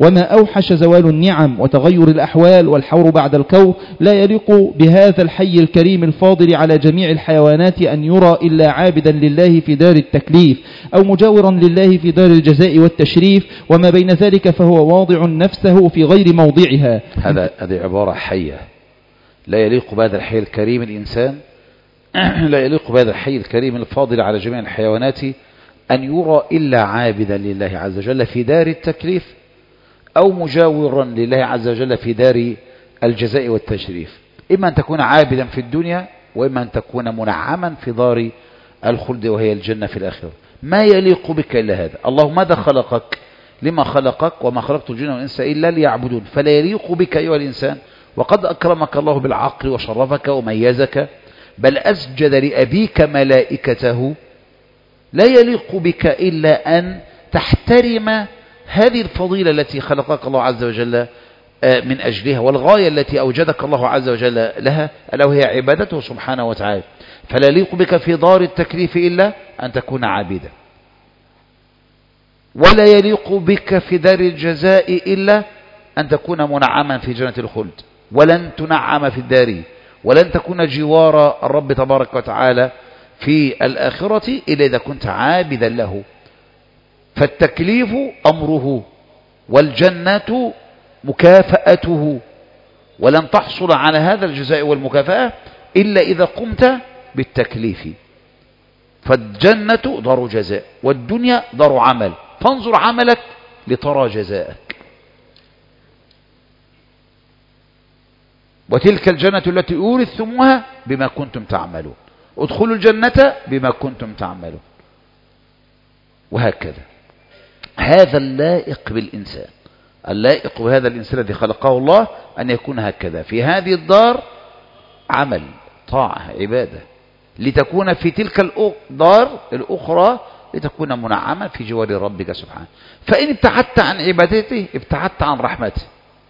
وما أوحش زوال النعم وتغير الأحوال والحور بعد الكور. لا يليق بهذا الحي الكريم الفاضل على جميع الحيوانات أن يرى إلا عابدا لله في دار التكليف أو مجاورا لله في دار الجزاء والتشريف، وما بين ذلك فهو واضع نفسه في غير موضعها. هذا هذه عبارة حية. لا يليق بهذا الحي الكريم الإنسان لا يليق بهذا الحي الكريم الفاضل على جميع الحيوانات أن يرى إلا عابدا لله عز وجل في دار التكليف أو مجاورا لله عز وجل في دار الجزاء والتشريف. إما أن تكون عابدا في الدنيا، وإما أن تكون منعما في دار الخلد وهي الجنة في الآخرة. ما يليق بك إلا هذا. الله ماذا خلقك؟ لما خلقك؟ وما خلقت الجن والإنس إلا ليعبدون. فلا يليق بك أيها الإنسان، وقد أكرمك الله بالعقل وشرفك وميزك، بل أسجد لأبيك ملائكته. لا يليق بك إلا أن تحترم هذه الفضيلة التي خلقك الله عز وجل من أجلها، والغاية التي أوجدك الله عز وجل لها، ألا وهي عبادته سبحانه وتعالى. فلا يليق بك في دار التكليف إلا أن تكون عابدا، ولا يليق بك في دار الجزاء إلا أن تكون منعما في جنة الخلد، ولن تنعم في الدار، ولن تكون جوار الرب تبارك وتعالى في الآخرة إلا إذا كنت عابدا له. فالتكليف أمره، والجنة مكافأته، ولن تحصل على هذا الجزاء والمكافأة إلا إذا قمت بالتكليف. فالجنة دار جزاء، والدنيا دار عمل، فانظر عملك لترى جزاءك. وتلك الجنة التي أورثتموها بما كنتم تعملون، ادخلوا الجنة بما كنتم تعملون، وهكذا. هذا اللائق بالإنسان، اللائق بهذا الإنسان الذي خلقه الله أن يكون هكذا في هذه الدار، عمل طاعة عبادة، لتكون في تلك الدار الأخرى لتكون منعما في جوار ربك سبحانه. فإن ابتعدت عن عبادته ابتعدت عن رحمته،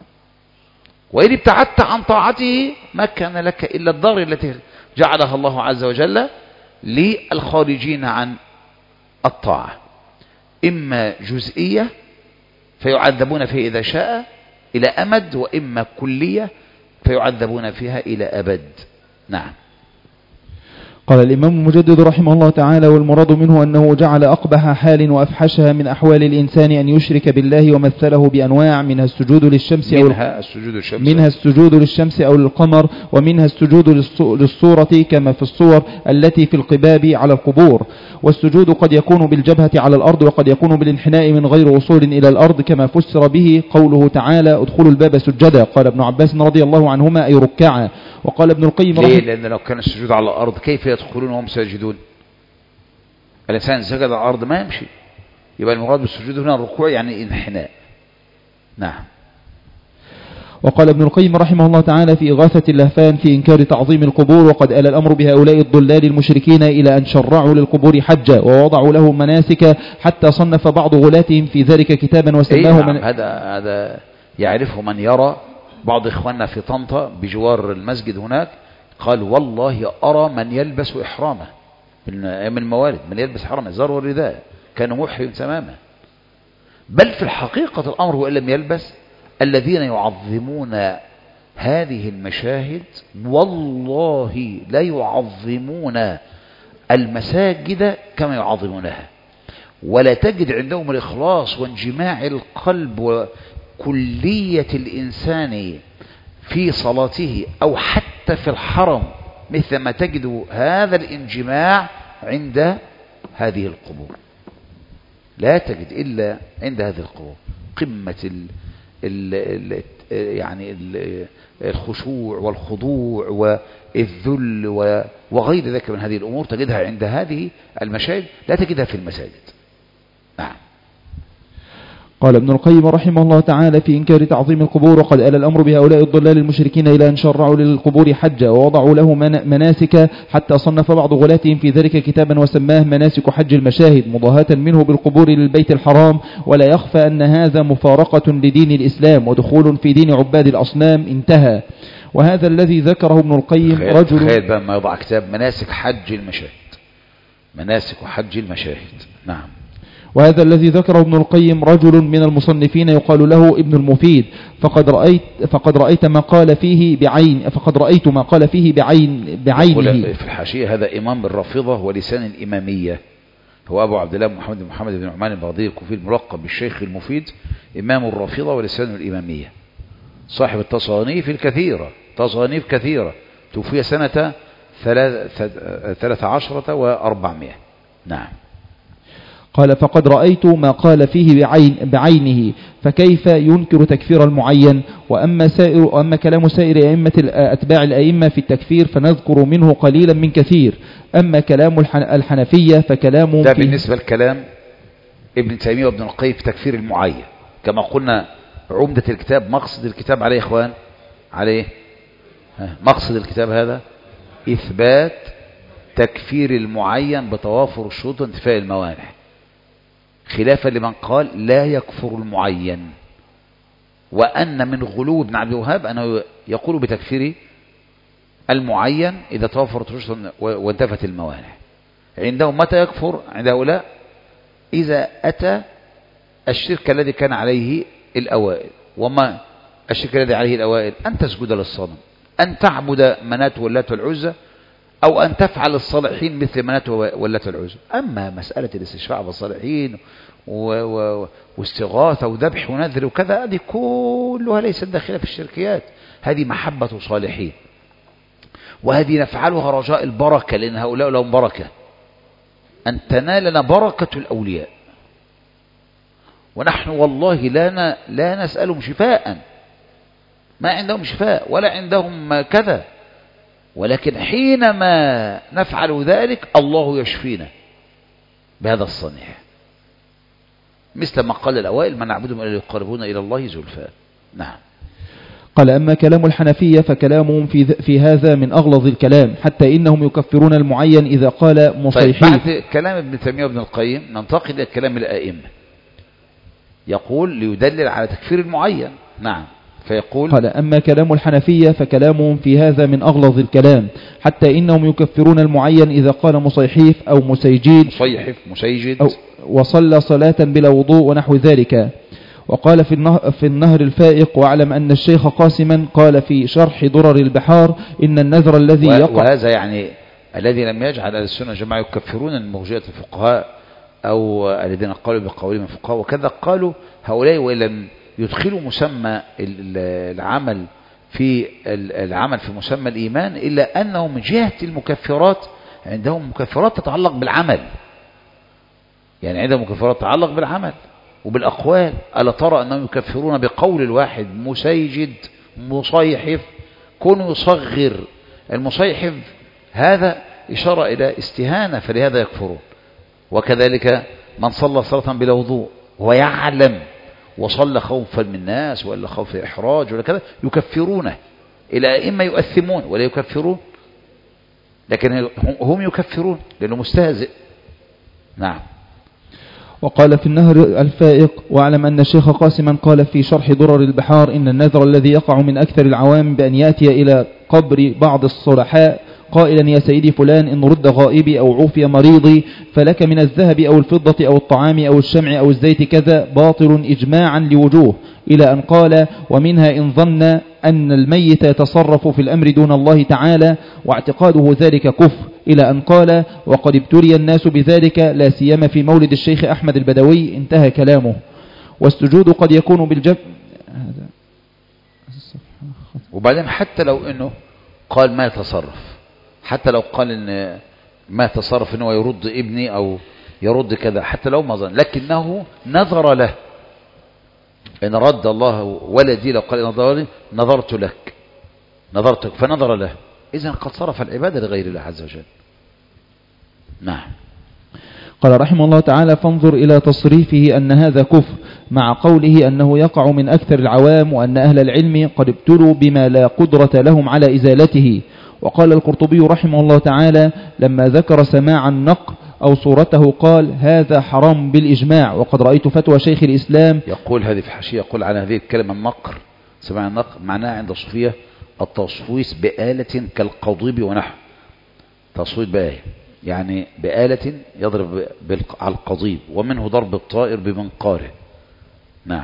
وإن ابتعدت عن طاعته ما كان لك إلا الدار التي جعلها الله عز وجل للخارجين عن الطاعة، إما جزئية فيعذبون فيها إذا شاء إلى أمد، وإما كلية فيعذبون فيها إلى أبد. نعم. قال الإمام المجدد رحمه الله تعالى: والمراد منه أنه جعل أقبح حال وأفحشها من أحوال الإنسان أن يشرك بالله، ومثله بأنواع منها السجود للشمس أو منها السجود للشمس منها السجود للشمس أو للقمر، ومنها السجود للصورة كما في الصور التي في القباب على القبور. والسجود قد يكون بالجبهة على الأرض، وقد يكون بالانحناء من غير وصول إلى الأرض، كما فسر به قوله تعالى: ادخلوا الباب سجدا. قال ابن عباس رضي الله عنهما: أي ركعا. وقال ابن القيم ليه؟ لأن لو كان السجود على الأرض كيف يدخلون وهم ساجدون؟ الإنسان سجد على الأرض ما يمشي، يبقى المراد بالسجود هنا الركوع يعني انحناء. نعم. وقال ابن القيم رحمه الله تعالى في إغاثة اللهفان في إنكار تعظيم القبور: وقد آل الأمر بهؤلاء الضلال المشركين إلى أن شرعوا للقبور حجا، ووضعوا له مناسك، حتى صنف بعض غلاتهم في ذلك كتابا وسماه إيه؟ نعم. من هذا هذا يعرفه من يرى. بعض إخواننا في طنطا بجوار المسجد هناك قال: والله أرى من يلبس إحرامه من الموالد، من يلبس حرم الزار والرداء، كان محرم تماما. بل في الحقيقة الأمر هو إن لم يلبس، الذين يعظمون هذه المشاهد والله لا يعظمون المساجد كما يعظمونها، ولا تجد عندهم الإخلاص وانجماع القلب وكلية الإنسان في صلاته أو حتى في الحرم مثل ما تجد هذا الانجماع عند هذه القبور. لا تجد إلا عند هذه القبور قمة ال ال ال يعني ال الخشوع والخضوع والذل وغير ذلك من هذه الأمور، تجدها عند هذه المشاهد، لا تجدها في المساجد. نعم. قال ابن القيم رحمه الله تعالى في إنكار تعظيم القبور: وقد آل الأمر بهؤلاء الضلال المشركين إلى أن شرعوا للقبور حجا، ووضعوا له مناسك، حتى صنف بعض غلاتهم في ذلك كتابا وسماه مناسك حج المشاهد، مضاهاة منه بالقبور للبيت الحرام. ولا يخفى أن هذا مفارقة لدين الإسلام ودخول في دين عباد الأصنام. انتهى. وهذا الذي ذكره ابن القيم رجل تخيل بقى ما يضع كتاب مناسك حج المشاهد، مناسك حج المشاهد. نعم. وهذا الذي ذكره ابن القيم رجل من المصنفين يقال له ابن المفيد، فقد رأيت فقد رأيت ما قال فيه بعين فقد رأيت ما قال فيه بعين بعينه. في الحاشية هذا إمام الرافضة ولسان الإمامية، هو أبو عبد الله محمد بن محمد بن نعمان البغدادي الكوفي الملقب بالشيخ المفيد، إمام الرافضة ولسان الإمامية، صاحب التصانيف الكثيرة، تصانيف كثيرة، توفي سنة ثلاث عشرة وأربعمائة. نعم. قال فقد رأيت ما قال فيه بعين بعينه، فكيف ينكر تكفير المعين؟ وأما سائر وأما كلام سائر أئمة أتباع الأئمة في التكفير فنذكر منه قليلا من كثير. أما كلام الحنفية فكلام ده بالنسبة لكلام ابن تيمية وابن القيم في تكفير المعين. كما قلنا عمدة الكتاب، مقصد الكتاب عليه إخوان عليه مقصد الكتاب هذا إثبات تكفير المعين بتوافر الشروط وانتفاء الموانع، خلافا لمن قال لا يكفر المعين، وأن من غلو ابن عبد الوهاب أنه يقول بتكفير المعين إذا توفرت الشروط وانتفت الموانع. عندهم متى يكفر؟ عند هؤلاء إذا أتى الشرك الذي كان عليه الأوائل. وما الشرك الذي عليه الأوائل؟ أن تسجد للصنم، أن تعبد منات واللات والعزى، أو أن تفعل الصالحين مثل منات واللات والعزى. أما مسألة الاستشفاع بالصالحين واستغاثة وذبح ونذر وكذا، هذه كلها ليست داخلة في الشركيات، هذه محبة صالحين، وهذه نفعلها رجاء البركة، لأن هؤلاء لهم بركة، أن تنالنا بركة الأولياء، ونحن والله لا لا نسألهم شفاء، ما عندهم شفاء ولا عندهم كذا، ولكن حينما نفعل ذلك الله يشفينا بهذا الصنيع، مثل ما قال الأوائل: من نعبدهم إلا يقربون إلى الله زلفى. نعم. قال أما كلام الحنفية فكلامهم في, في هذا من أغلظ الكلام، حتى إنهم يكفرون المعين إذا قال مصيحي. طيب بعد كلام ابن تيمية وابن القيم ننتقل إلى كلام الآئمة، يقول ليدلل على تكفير المعين. نعم. فيقول: قال أما كلام الحنفية فكلامهم في هذا من أغلظ الكلام، حتى إنهم يكفرون المعين إذا قال مصيحيف أو مسيجيد مصيحف مسيجد أو وصلى صلاة بلا وضوء ونحو ذلك. وقال في النهر, في النهر الفائق: واعلم أن الشيخ قاسما قال في شرح درر البحار إن النذر الذي يقع. وهذا يعني الذي لم يجعل أهل السنة جماعة يكفرون المرجئة الفقهاء أو الذين قالوا بقولهم الفقهاء وكذا، قالوا هؤلاء وإن لم يدخلوا مسمى العمل في العمل في مسمى الإيمان، إلا أنه من جهة المكفرات عندهم مكفرات تتعلق بالعمل، يعني عندهم مكفرات تتعلق بالعمل وبالأقوال. ألا ترى أنهم يكفرون بقول الواحد مسيجد مصيحف، كونوا يصغر المصيحف هذا إشارة إلى استهانة، فلهذا يكفرون. وكذلك من صلى صلاة بلا وضوء ويعلم وصلى خوفا من الناس ولا خوف إحراج ولا كذا، يكفرونه. إلى إما يؤثمون ولا يكفرون، لكن هم يكفرون لأنه مستهزئ. نعم. وقال في النهر الفائق: واعلم أن الشيخ قاسما قال في شرح درر البحار إن النذر الذي يقع من أكثر العوام بأن يأتي إلى قبر بعض الصلحاء قائلا: يا سيدي فلان إن رد غائبي أو عوفي مريضي فلك من الذهب أو الفضة أو الطعام أو الشمع أو الزيت كذا، باطل إجماعا لوجوه، إلى أن قال: ومنها إن ظن أن الميت يتصرف في الأمر دون الله تعالى واعتقاده ذلك كفر، إلى أن قال: وقد ابتلي الناس بذلك لا سيما في مولد الشيخ أحمد البدوي. انتهى كلامه. والسجود قد يكون بالجب. وبعدين حتى لو أنه قال ما يتصرف، حتى لو قال إن ما تصرف إنه يرد ابني أو يرد كذا، حتى لو ما ظن، لكنه نظر له، إن رد الله ولدي، لو قال نظر نظرت لك نظرتك فنظر له، إذن قد صرف العبادة لغير الله عز وجل. نعم. قال رحمه الله تعالى: فانظر إلى تصريفه أن هذا كفر، مع قوله أنه يقع من أكثر العوام، وأن أهل العلم قد ابتلوا بما لا قدرة لهم على إزالته. وقال القرطبي رحمه الله تعالى لما ذكر سماع النقر أو صورته قال: هذا حرام بالإجماع. وقد رأيت فتوى شيخ الإسلام يقول هذه في حاشية، يقول على هذه الكلمة النقر، سماع النقر معناها عند الصوفية التصويت بآلة كالقضيب ونحو، تصويت بآية يعني بآلة يضرب على القضيب، ومنه ضرب الطائر بمنقاره. نعم.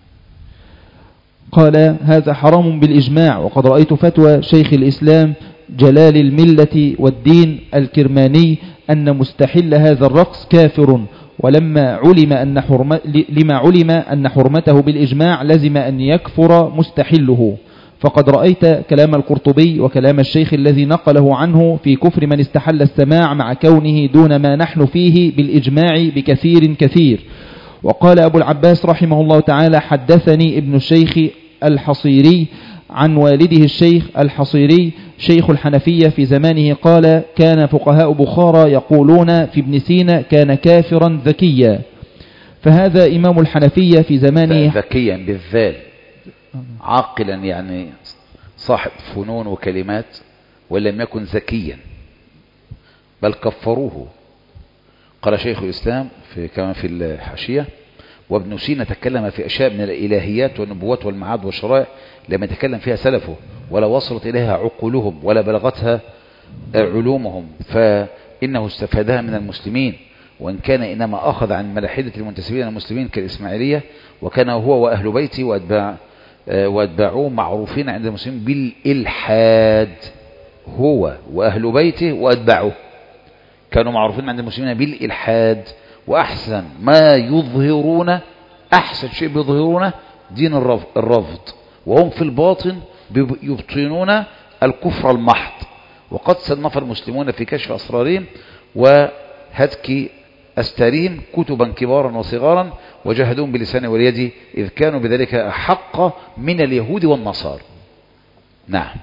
قال هذا حرام بالإجماع، وقد رأيت فتوى شيخ الإسلام جلال الملة والدين الكرماني أن مستحل هذا الرقص كافر، ولما علم أن حرم لما علم أن حرمته بالإجماع لزم أن يكفر مستحله. فقد رأيت كلام القرطبي وكلام الشيخ الذي نقله عنه في كفر من استحل السماع مع كونه دون ما نحن فيه بالإجماع بكثير كثير. وقال أبو العباس رحمه الله تعالى حدثني ابن الشيخ الحصيري عن والده الشيخ الحصيري شيخ الحنفية في زمانه قال كان فقهاء بخارى يقولون في ابن سينا كان كافرا ذكيا. فهذا إمام الحنفية في زمانه ذكيا بالذال، عاقلا يعني صاحب فنون وكلمات، ولم يكن ذكيا بل كفروه. قال شيخ الإسلام في كما في الحاشية وابن سينا تكلم في أشياء من الإلهيات والنبوات والمعاد والشرائع لم يتكلم فيها سلفه ولا وصلت إليها عقولهم ولا بلغتها علومهم، فإنه استفادها من المسلمين، وإن كان إنما أخذ عن ملاحدة المنتسبين المسلمين كالإسماعيلية، وكان هو وأهل بيته وأتباع وأتباعوه معروفين عند المسلمين بالإلحاد. هو وأهل بيته وأتباعوه كانوا معروفين عند المسلمين بالإلحاد، وأحسن ما يظهرون أحسن شيء بيظهرون دين الرفض، وهم في الباطن يبطنون الكفر المحض. وقد صنف المسلمون في كشف أسرارهم وهتك أستارهم كتبا كبارا وصغارا وجاهدون بلسان واليد إذ كانوا بذلك أحق من اليهود والنصارى. نعم.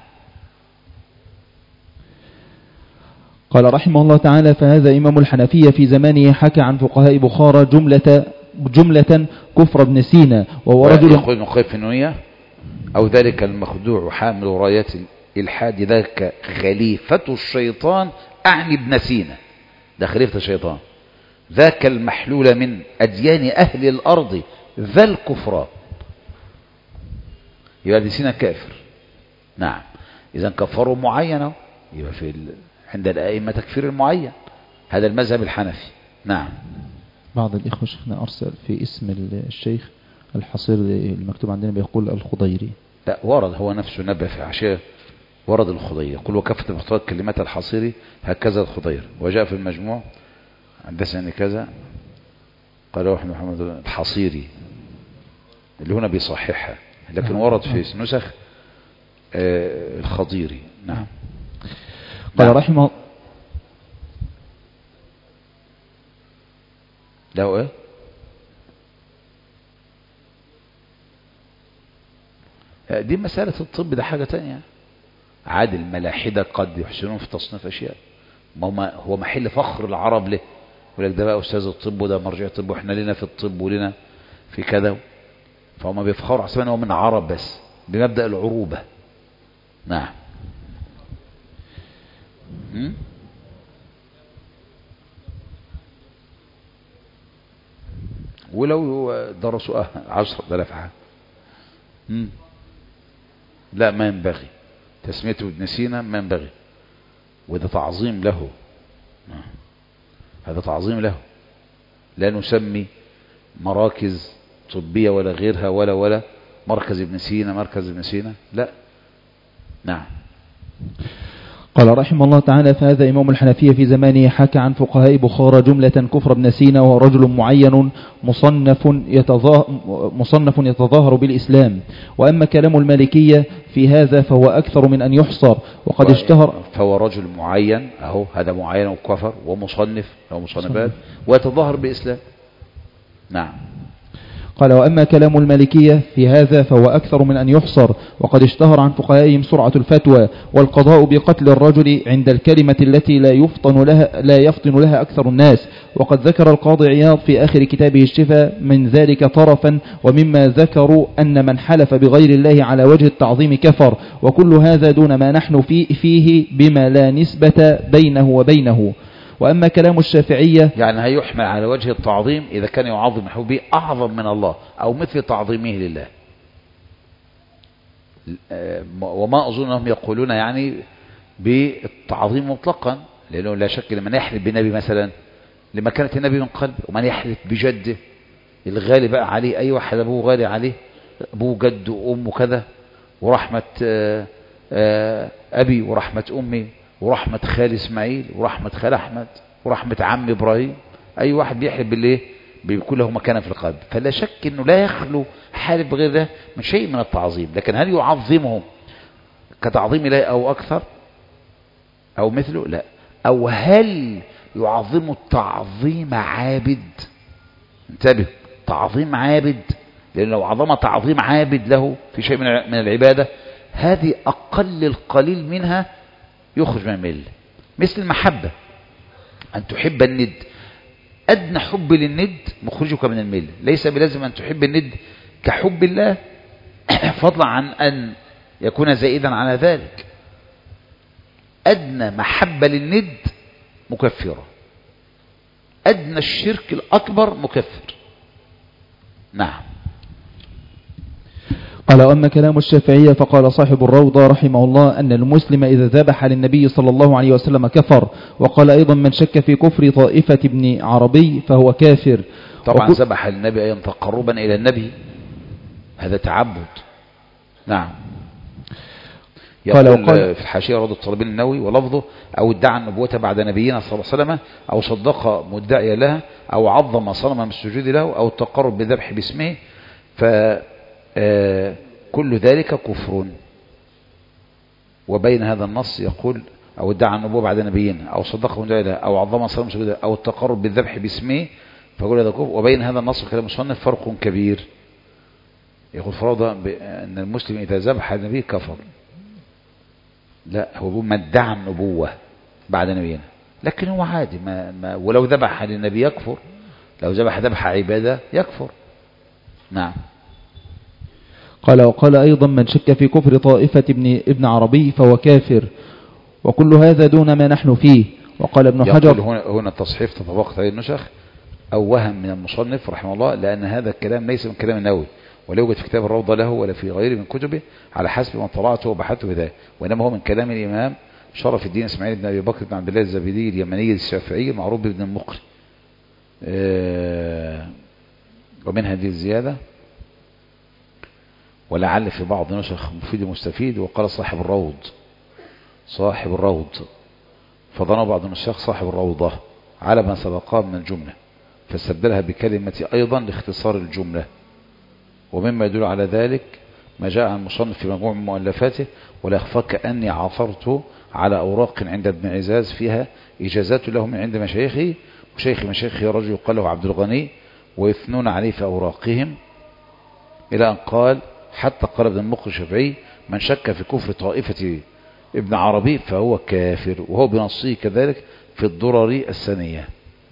قال رحمه الله تعالى فهذا إمام الحنفية في زمانه حكى عن فقهاء بخارى جملة جملة كفر ابن سينا، وهو رجل يقول نقيف في النية أو ذلك المخدوع حامل رايات الإلحاد ذاك خليفة الشيطان، أعني ابن سينا ده خليفة الشيطان، ذاك المحلول من أديان أهل الأرض ذا الكفران، يبقى ابن سينا كافر. نعم. إذا كفروا معينة يبقى في ال... عند الأئمة تكفير المعين، هذا المذهب الحنفي. نعم. بعض الإخوة شيخنا أرسل في اسم الشيخ الحصير المكتوب عندنا بيقول الخضيري. لا ورد هو نفسه نبه في عشاء ورد الخضيري يقول وكافة المختارات كلمات الحصيري هكذا الخضير، وجاء في المجموع حدثني كذا قال واحد محمد الحصيري اللي هنا بيصححها، لكن ورد في نسخ آه الخضيري. نعم. قال رحمه له ايه دي مسألة الطب، ده حاجة تانية. عاد الملاحدة قد يحسنون في تصنيف أشياء، ما هو محل فخر العرب له، يقول لك ده بقى أستاذ الطب وده مرجع الطب وإحنا لنا في الطب ولنا في كذا، فهم بيفخروا حسنا هو من عرب بس بمبدأ العروبة. نعم. ولو درسوا عشرة آلاف عام لا ما ينبغي تسميته ابن سينا، ما ينبغي، وده تعظيم له، هذا تعظيم له. لا نسمي مراكز طبية ولا غيرها ولا ولا مركز ابن سينا مركز ابن سينا، لا. نعم. قال رحمه الله تعالى فهذا إمام الحنفية في زمانه حكى عن فقهاء بخارى جملة كفر ابن سينا، وهو رجل معين مصنف يتظاهر, مصنف يتظاهر بالإسلام. وأما كلام المالكية في هذا فهو أكثر من أن يحصر، وقد اشتهر. فهو رجل معين أهو، هذا معين وكفر ومصنف أو مصنفات ويتظاهر بالإسلام. نعم. قال وأما كلام المالكية في هذا فهو أكثر من أن يحصر، وقد اشتهر عن فقهائهم سرعة الفتوى والقضاء بقتل الرجل عند الكلمة التي لا يفطن لها, لا يفطن لها أكثر الناس. وقد ذكر القاضي عياض في آخر كتابه الشفاء من ذلك طرفا، ومما ذكروا أن من حلف بغير الله على وجه التعظيم كفر، وكل هذا دون ما نحن فيه, فيه بما لا نسبة بينه وبينه. وأما كلام الشافعية يعني هيحمل على وجه التعظيم إذا كان يعظم حبه أعظم من الله أو مثل تعظيمه لله، وما أظن أنهم يقولون يعني بالتعظيم مطلقا، لأنه لا شك لمن يحلف بالنبي مثلا لما كانت النبي من قلب، ومن يحلف بجده الغالي بقى عليه، أي واحد أبوه غالي عليه، أبوه جد وأمه كذا، ورحمة أبي ورحمة أمي ورحمة خالي إسماعيل ورحمة خال أحمد ورحمة عم إبراهيم، أي واحد بيحلف بالله بيكون له مكانة في القلب. فلا شك أنه لا يخلو حالف بغير ده من شيء من التعظيم. لكن هل يعظمه كتعظيم الله أو أكثر أو مثله؟ لا. أو هل يعظم تعظيم عابد؟ انتبه، تعظيم عابد، لأن لو عظم تعظيم عابد له في شيء من العبادة هذه أقل القليل منها يخرج من الملة. مثل المحبة، أن تحب الند، أدنى حب للند مخرجك من الملة. ليس بلازم أن تحب الند كحب الله فضلا عن أن يكون زائدا على ذلك. أدنى محبة للند مكفرة، أدنى الشرك الأكبر مكفر. نعم. قال: أما كلام الشافعية فقال صاحب الروضة رحمه الله أن المسلم إذا ذبح للنبي صلى الله عليه وسلم كفر. وقال أيضا: من شك في كفر طائفة ابن عربي فهو كافر. طبعا ذبح للنبي أيضا تقربا إلى النبي، هذا تعبد. نعم. يقول في الحاشية روض الطالبين النووي ولفظه: أو ادعى النبوة بعد نبينا صلى الله عليه وسلم، أو صدق مدعي لها، أو عظم صنما بالسجود له، أو التقرب بالذبح باسمه، فكل ذلك كفر. وبين هذا النص يقول: أو ادعى النبوة بعد نبينا، أو صدق مدعي لها، أو عظم صنما بالسجود له، أو التقرب بالذبح باسمه، فكل هذا كفر. وبين هذا النص وكلام المصنف فرق كبير. يقول فرض أن المسلم إذا ذبح النبي كفر. لا، هو بيقول ما ادعى النبوة بعد نبينا، لكن هو عادي ما ما ولو ذبح للنبي يكفر، لو ذبح ذبح عبادة يكفر. نعم. قال: وقال أيضا: من شك في كفر طائفة ابن ابن عربي فهو كافر. وكل هذا دون ما نحن فيه. وقال ابن حجر: هنا, هنا التصحيف تطابقت عليه النسخ أو وهم من المصنف رحمه الله، لأن هذا الكلام ليس من كلام النووي، ولا يوجد في كتاب الروضة له ولا في غيره من كتبه على حسب ما طلعته وبحثته بذلك، وإنما هو من كلام الإمام شرف الدين إسماعيل بن أبي بكر بن عبد الله الزبيدي اليمني الشافعي معروف بابن المقري. أه ومن هذه الزيادة: ولعل في بعض نسخ مفيد مستفيد. وقال صاحب الروض، صاحب الروض، فظن بعض النسخ صاحب الروضة على ما سبقها من الجملة، فاستبدلها بكلمة أيضا لاختصار الجملة. ومما يدل على ذلك ما جاء عن المصنف في مجموع من مؤلفاته: ولا يخفاك أني عثرت على أوراق عند ابن عزاز فيها إجازات له من عند مشايخه وشيخ مشايخه رجل يقال له عبد الغني، ويثنون عليه في أوراقهم، إلى أن قال: حتى قال ابن المقري الشافعي: من شك في كفر طائفة ابن عربي فهو كافر. وهو بنصه كذلك في الضرر الثانية.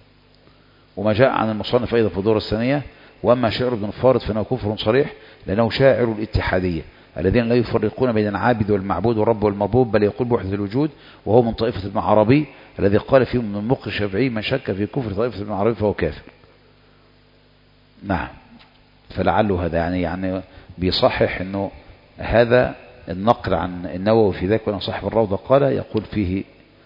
وما جاء عن المصنف أيضا في الضرر الثانية: وأما شاعر ابن فارض فإنه كفر صريح، لأنه شاعر الاتحادية الذين لا يفرقون بين العابد والمعبود والرب والمربوب، بل يقول بوحدة الوجود، وهو من طائفة ابن عربي الذي قال فيهم ابن المقري الشافعي: من شك في كفر طائفة ابن عربي فهو كافر. نعم. فلعله هذا يعني يعني بيصحح أنه هذا النقل عن النووي في ذلك، وأن صاحب الروضة قال يقول فيه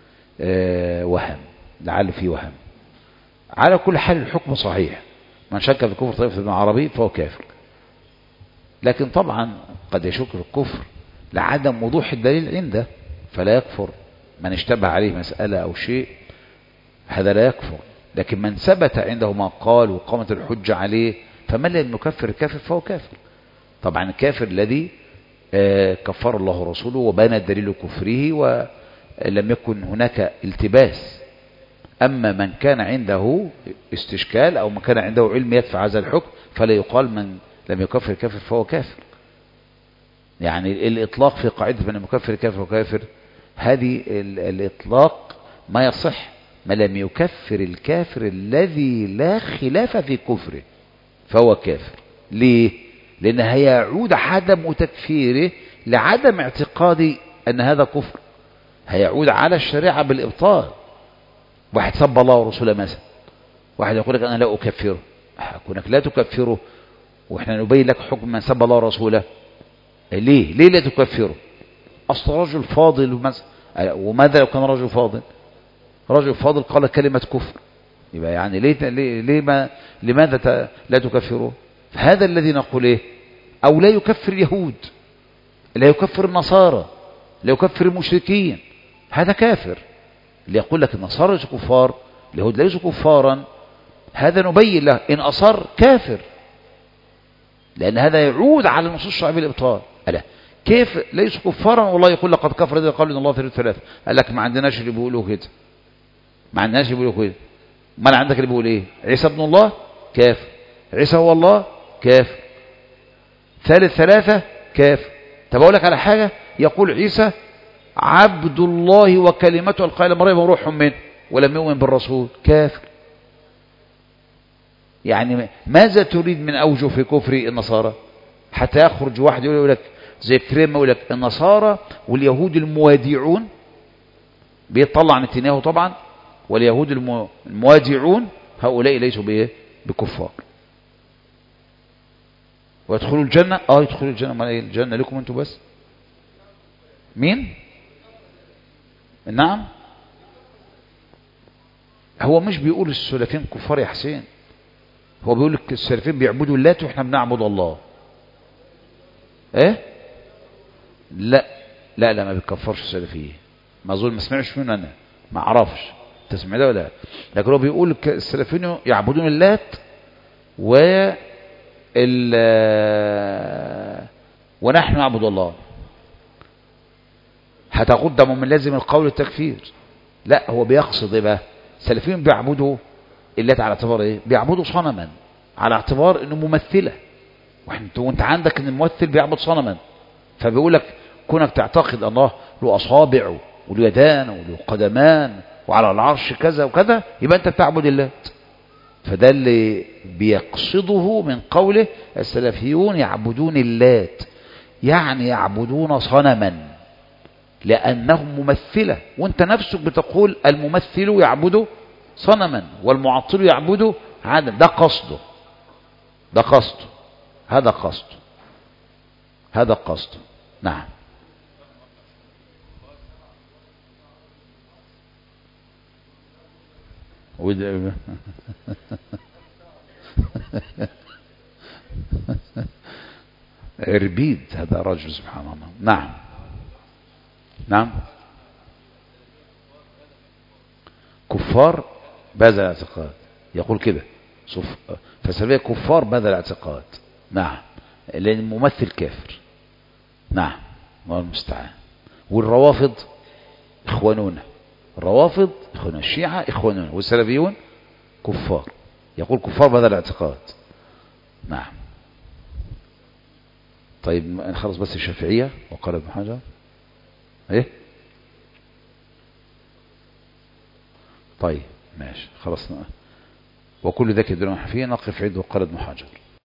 آه وهم، لعل فيه وهم. على كل حال الحكم صحيح: من شك في كفر طائفة ابن عربي فهو كافر. لكن طبعا قد يشك في الكفر لعدم وضوح الدليل عنده، فلا يكفر. من اشتبه عليه مسألة أو شيء هذا لا يكفر. لكن من ثبت عنده ما قال وقامت الحجة عليه، فمن لم يكفر الكافر فهو كافر. طبعا الكافر الذي كفر الله ورسوله وبان دليل كفره ولم يكن هناك التباس. أما من كان عنده استشكال أو من كان عنده علم يدفع هذا الحكم فلا يقال من لم يكفر الكافر فهو كافر. يعني الإطلاق في قاعدة من يكفر الكافر وكافر، هذه الإطلاق ما يصح. ما لم يكفر الكافر الذي لا خلاف في كفره فهو كافر. ليه؟ لأن هيعود عدم تكفيره لعدم اعتقادي أن هذا كفر، هيعود على الشريعة بالإبطال. واحد سب الله ورسوله مثلا، واحد يقول لك أنا لا أكفره، كونك لا تكفره وإحنا نبين لك حكم من سب الله ورسوله، ليه؟ ليه لا تكفره؟ أصل رجل فاضل مثلا. وماذا لو كان رجل فاضل؟ رجل فاضل قال كلمة كفر، يبقى يعني ليه, ليه, ليه ما لماذا لا تكفروه؟ هذا الذي نقول ايه؟ او لا يكفر اليهود، لا يكفر النصارى، لا يكفر المشركين، هذا كافر. اللي يقول لك النصارى ليسوا كفار، اليهود ليسوا كفارا، هذا نبين له إن أصر كافر، لأن هذا يعود على النصوص الشرعية بالإبطال. ألا كيف ليسوا كفارا والله يقول لقد كفر إذا قالوا إن الله ثالث ثلاثة؟ قال لك ما عندناش اللي بيقولوا كده، ما عندناش اللي بيقولوا كده. ما عندك اللي بيقول إيه؟ عيسى ابن الله كافر، عيسى هو الله كافر، ثالث ثلاثة كافر. طب أقول لك على حاجة، يقول عيسى عبد الله وكلمته القائل مريم وروح منه ولم يؤمن بالرسول، كافر. يعني ماذا تريد من أوجه في كفر النصارى؟ حتى يخرج واحد يقول لك زي كريم يقول لك النصارى واليهود الموادعون، بيطلع نتنياهو طبعا، واليهود الموادعون هؤلاء ليسوا بايه؟ بكفار. ويدخلوا الجنة، اه يدخلوا الجنة، ما الجنة لكم انتوا بس. مين؟ نعم، هو مش بيقول السلفين كفار يا حسين، هو بيقول لك السلفين بيعبدوا اللات واحنا بنعبد الله. ايه؟ لا لا لا ما بيكفرش السلفيين، ما اظن، ما سمعش منه انا، ما اعرفش تسمع ده ولا لا. لكن هو بيقول السلفيين يعبدون اللات و ال ونحن نعبد الله. هتقول ده من لازم القول التكفير؟ لا، هو بيقصد ايه بقى؟ السلفيين بيعبدوا اللات على اعتبار ايه؟ بيعبدوا صنما على اعتبار انه ممثله، وانت وانت عندك ان الممثل بيعبد صنما، فبيقول لك كونك تعتقد الله له اصابع وله يدان وله قدمان وعلى العرش كذا وكذا، يبقى انت بتعبد اللات. فده اللي بيقصده من قوله السلفيون يعبدون اللات، يعني يعبدون صنما لأنه ممثلة، وانت نفسك بتقول الممثل يعبد صنما والمعطل يعبد عدم. ده قصده، ده قصده، هذا قصده، هذا قصده. نعم. وده عربيد هذا رجل سبحان الله. نعم نعم، كفار بهذا الاعتقاد، يقول كده فسميه كفار بهذا الاعتقاد. نعم، لأن الممثل كافر. نعم، الله المستعان. والروافض إخوانون، الروافض إخوانون، الشيعة إخوانون، والسلفيون كفار، يقول كفار بهذا الاعتقاد. نعم. طيب نخلص بس الشافعية وقال ابن حجر ايه؟ طيب ماشي خلصنا. وكل ذلك يدل على الحنفية، نقف عند وقال ابن حجر.